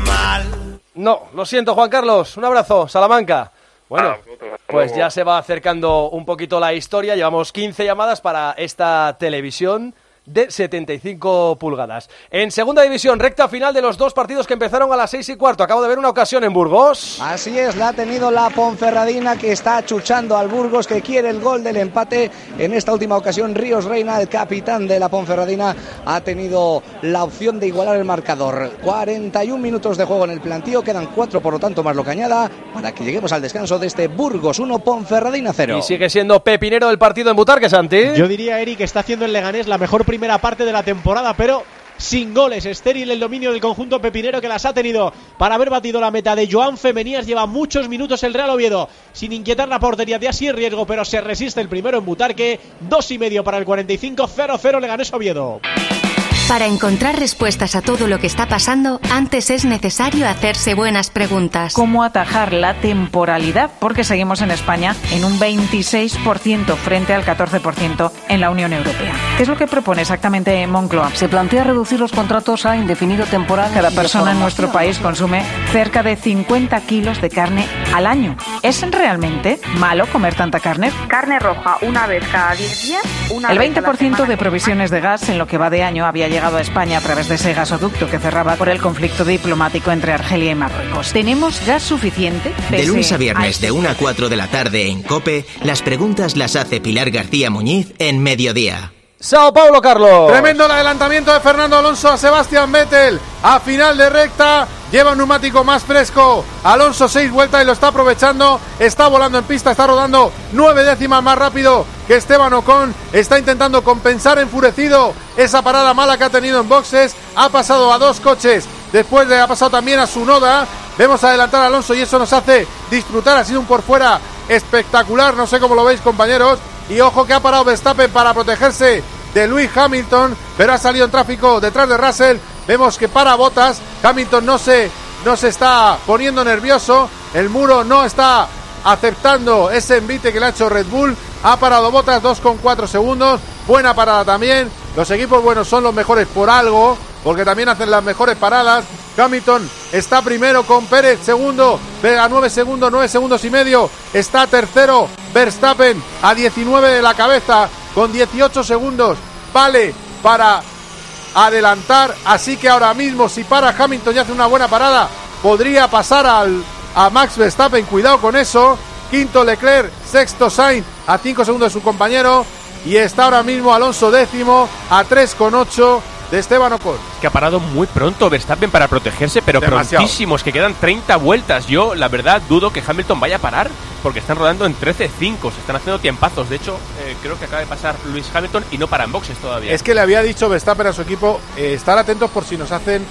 No, lo siento, Juan Carlos. Un abrazo, Salamanca. Bueno, Ah, vosotros, hasta pues luego. ya se va acercando un poquito la historia. Llevamos quince llamadas para esta televisión de setenta y cinco pulgadas. En segunda división, recta final de los dos partidos que empezaron a las seis y cuarto. Acabo de ver una ocasión en Burgos. Así es, la ha tenido la Ponferradina, que está achuchando al Burgos, que quiere el gol del empate. En esta última ocasión, Ríos Reina, el capitán de la Ponferradina, ha tenido la opción de igualar el marcador. cuarenta y un minutos de juego en el plantío, quedan cuatro, por lo tanto, más lo que añada, para que lleguemos al descanso de este Burgos uno, Ponferradina cero. Y sigue siendo pepinero del partido en Butarque, Santi. Yo diría, Eric, que está haciendo el Leganés la mejor primera parte de la temporada, pero sin goles. Estéril el dominio del conjunto pepinero, que las ha tenido para haber batido la meta de Joan Femenías. Lleva muchos minutos el Real Oviedo sin inquietar la portería de así riesgo, pero se resiste el primero en Butarque. Dos y medio para el cuarenta y cinco, cero cero Leganés Oviedo. Para encontrar respuestas a todo lo que está pasando, antes es necesario hacerse buenas preguntas. ¿Cómo atajar la temporalidad? Porque seguimos en España en un veintiséis por ciento frente al catorce por ciento en la Unión Europea. ¿Qué es lo que propone exactamente Moncloa? Se plantea reducir los contratos a indefinido temporal. Cada persona en nuestro país consume cerca de cincuenta kilos de carne al año. ¿Es realmente malo comer tanta carne? Carne roja una vez cada diez días. Una El vez veinte a la por ciento semana. de provisiones de gas en lo que va de año había llegado a España a través de ese gasoducto que cerraba por el conflicto diplomático entre Argelia y Marruecos. ¿Tenemos gas suficiente? De Pese lunes a viernes a- de una a cuatro de la tarde en COPE, las preguntas las hace Pilar García Muñiz en Mediodía. Sao Paulo, Carlos. Tremendo el adelantamiento de Fernando Alonso a Sebastián Vettel. A final de recta, lleva un neumático más fresco. Alonso seis vueltas y lo está aprovechando. Está volando en pista, está rodando nueve décimas más rápido que Esteban Ocon. Está intentando compensar enfurecido esa parada mala que ha tenido en boxes. Ha pasado a dos coches. Después de ha pasado también a Tsunoda. Vemos adelantar a Alonso y eso nos hace disfrutar. Ha sido un por fuera espectacular. No sé cómo lo veis, compañeros. Y ojo que ha parado Verstappen para protegerse de Lewis Hamilton, pero ha salido en tráfico detrás de Russell. Vemos que para Bottas. Hamilton no se, no se está poniendo nervioso. El muro no está aceptando ese envite que le ha hecho Red Bull. Ha parado Bottas, dos coma cuatro segundos. Buena parada también. Los equipos buenos son los mejores por algo, porque también hacen las mejores paradas. Hamilton está primero con Pérez, segundo a nueve segundos, nueve segundos y medio. Está tercero Verstappen a diecinueve de la cabeza con dieciocho segundos. Vale para adelantar, así que ahora mismo si para Hamilton y hace una buena parada, podría pasar al, a Max Verstappen. Cuidado con eso. Quinto Leclerc, sexto Sainz a cinco segundos de su compañero. Y está ahora mismo Alonso décimo a tres coma ocho de Esteban Ocon. Que ha parado muy pronto Verstappen para protegerse, pero Demasiado. prontísimos, que quedan treinta vueltas. Yo, la verdad, dudo que Hamilton vaya a parar, porque están rodando en trece cinco, se están haciendo tiempazos. De hecho, eh, creo que acaba de pasar Lewis Hamilton y no para en boxes todavía. Es que le había dicho Verstappen a su equipo, eh, estar atentos por si nos hacen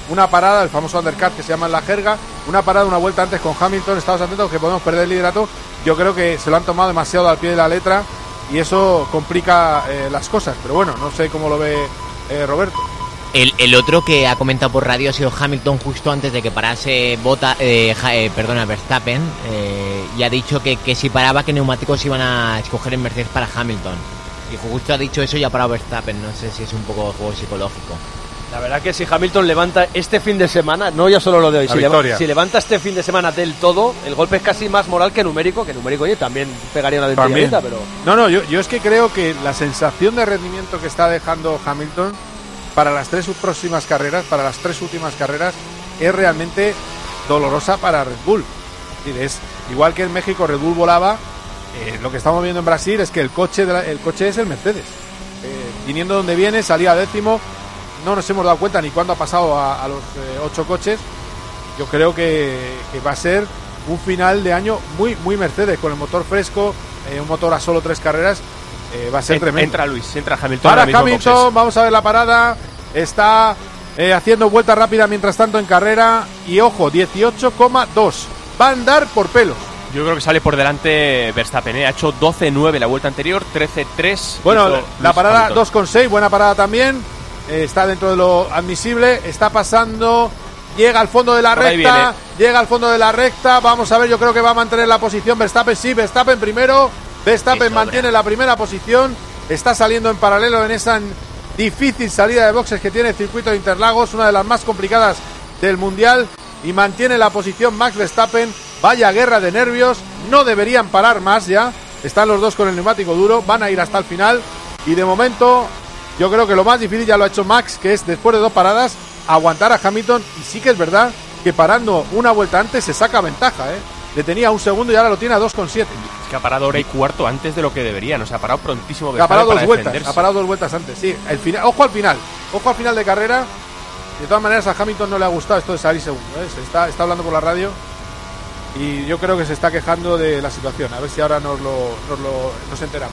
una parada, el famoso undercut que se llama en la jerga, una parada, una vuelta antes con Hamilton. Estados atentos que podemos perder el liderato. Yo creo que se lo han tomado demasiado al pie de la letra y eso complica eh, las cosas, pero bueno, no sé cómo lo ve eh, Roberto. El, el otro que ha comentado por radio ha sido Hamilton justo antes de que parase Bota, eh, ja, eh, perdona, Verstappen, eh, y ha dicho que, que si paraba que neumáticos iban a escoger en Mercedes para Hamilton. Y justo ha dicho eso y ha parado Verstappen. No sé si es un poco juego psicológico. La verdad que si Hamilton levanta este fin de semana, no ya solo lo de hoy, si, leva, si levanta este fin de semana del todo, el golpe es casi más moral que numérico, que numérico oye, también pegaría una dentadita, pero... No, no, yo, yo es que creo que la sensación de rendimiento que está dejando Hamilton para las tres próximas carreras, para las tres últimas carreras, es realmente dolorosa para Red Bull. Es decir, es igual que en México Red Bull volaba, eh, lo que estamos viendo en Brasil es que el coche, de la, el coche es el Mercedes. Eh, viniendo donde viene, salía décimo. No nos hemos dado cuenta ni cuándo ha pasado a, a los eh, ocho coches. Yo creo que, que va a ser un final de año muy muy Mercedes, con el motor fresco, eh, un motor a solo tres carreras, eh, va a ser en, tremendo. Entra Luis, entra Hamilton. Para Hamilton, vamos a ver la parada. Está eh, haciendo vuelta rápida mientras tanto en carrera. Y ojo, dieciocho coma dos. Va a andar por pelos. Yo creo que sale por delante Verstappen, ¿eh? Ha hecho doce nueve la vuelta anterior, trece tres. Bueno, la parada dos coma seis, buena parada también. Eh, está dentro de lo admisible. Está pasando, llega al fondo de la por recta. Llega al fondo de la recta. Vamos a ver, yo creo que va a mantener la posición Verstappen. Sí, Verstappen primero. Verstappen mantiene la primera posición. Está saliendo en paralelo en esa difícil salida de boxes que tiene el circuito de Interlagos, una de las más complicadas del Mundial. Y mantiene la posición Max Verstappen. Vaya guerra de nervios, no deberían parar más ya. Están los dos con el neumático duro, van a ir hasta el final. Y de momento, yo creo que lo más difícil ya lo ha hecho Max, que es después de dos paradas, aguantar a Hamilton. Y sí que es verdad que parando una vuelta antes se saca ventaja, ¿eh? Le tenía un segundo y ahora lo tiene a dos coma siete. Es que ha parado hora y cuarto antes de lo que debería, no se ha parado prontísimo. Ha parado dos vueltas, ha parado dos vueltas antes, sí. El final, ojo al final, ojo al final de carrera. De todas maneras a Hamilton no le ha gustado esto de salir segundo, ¿eh? Se está, está hablando por la radio. Y yo creo que se está quejando de la situación. A ver si ahora nos lo, nos lo nos enteramos.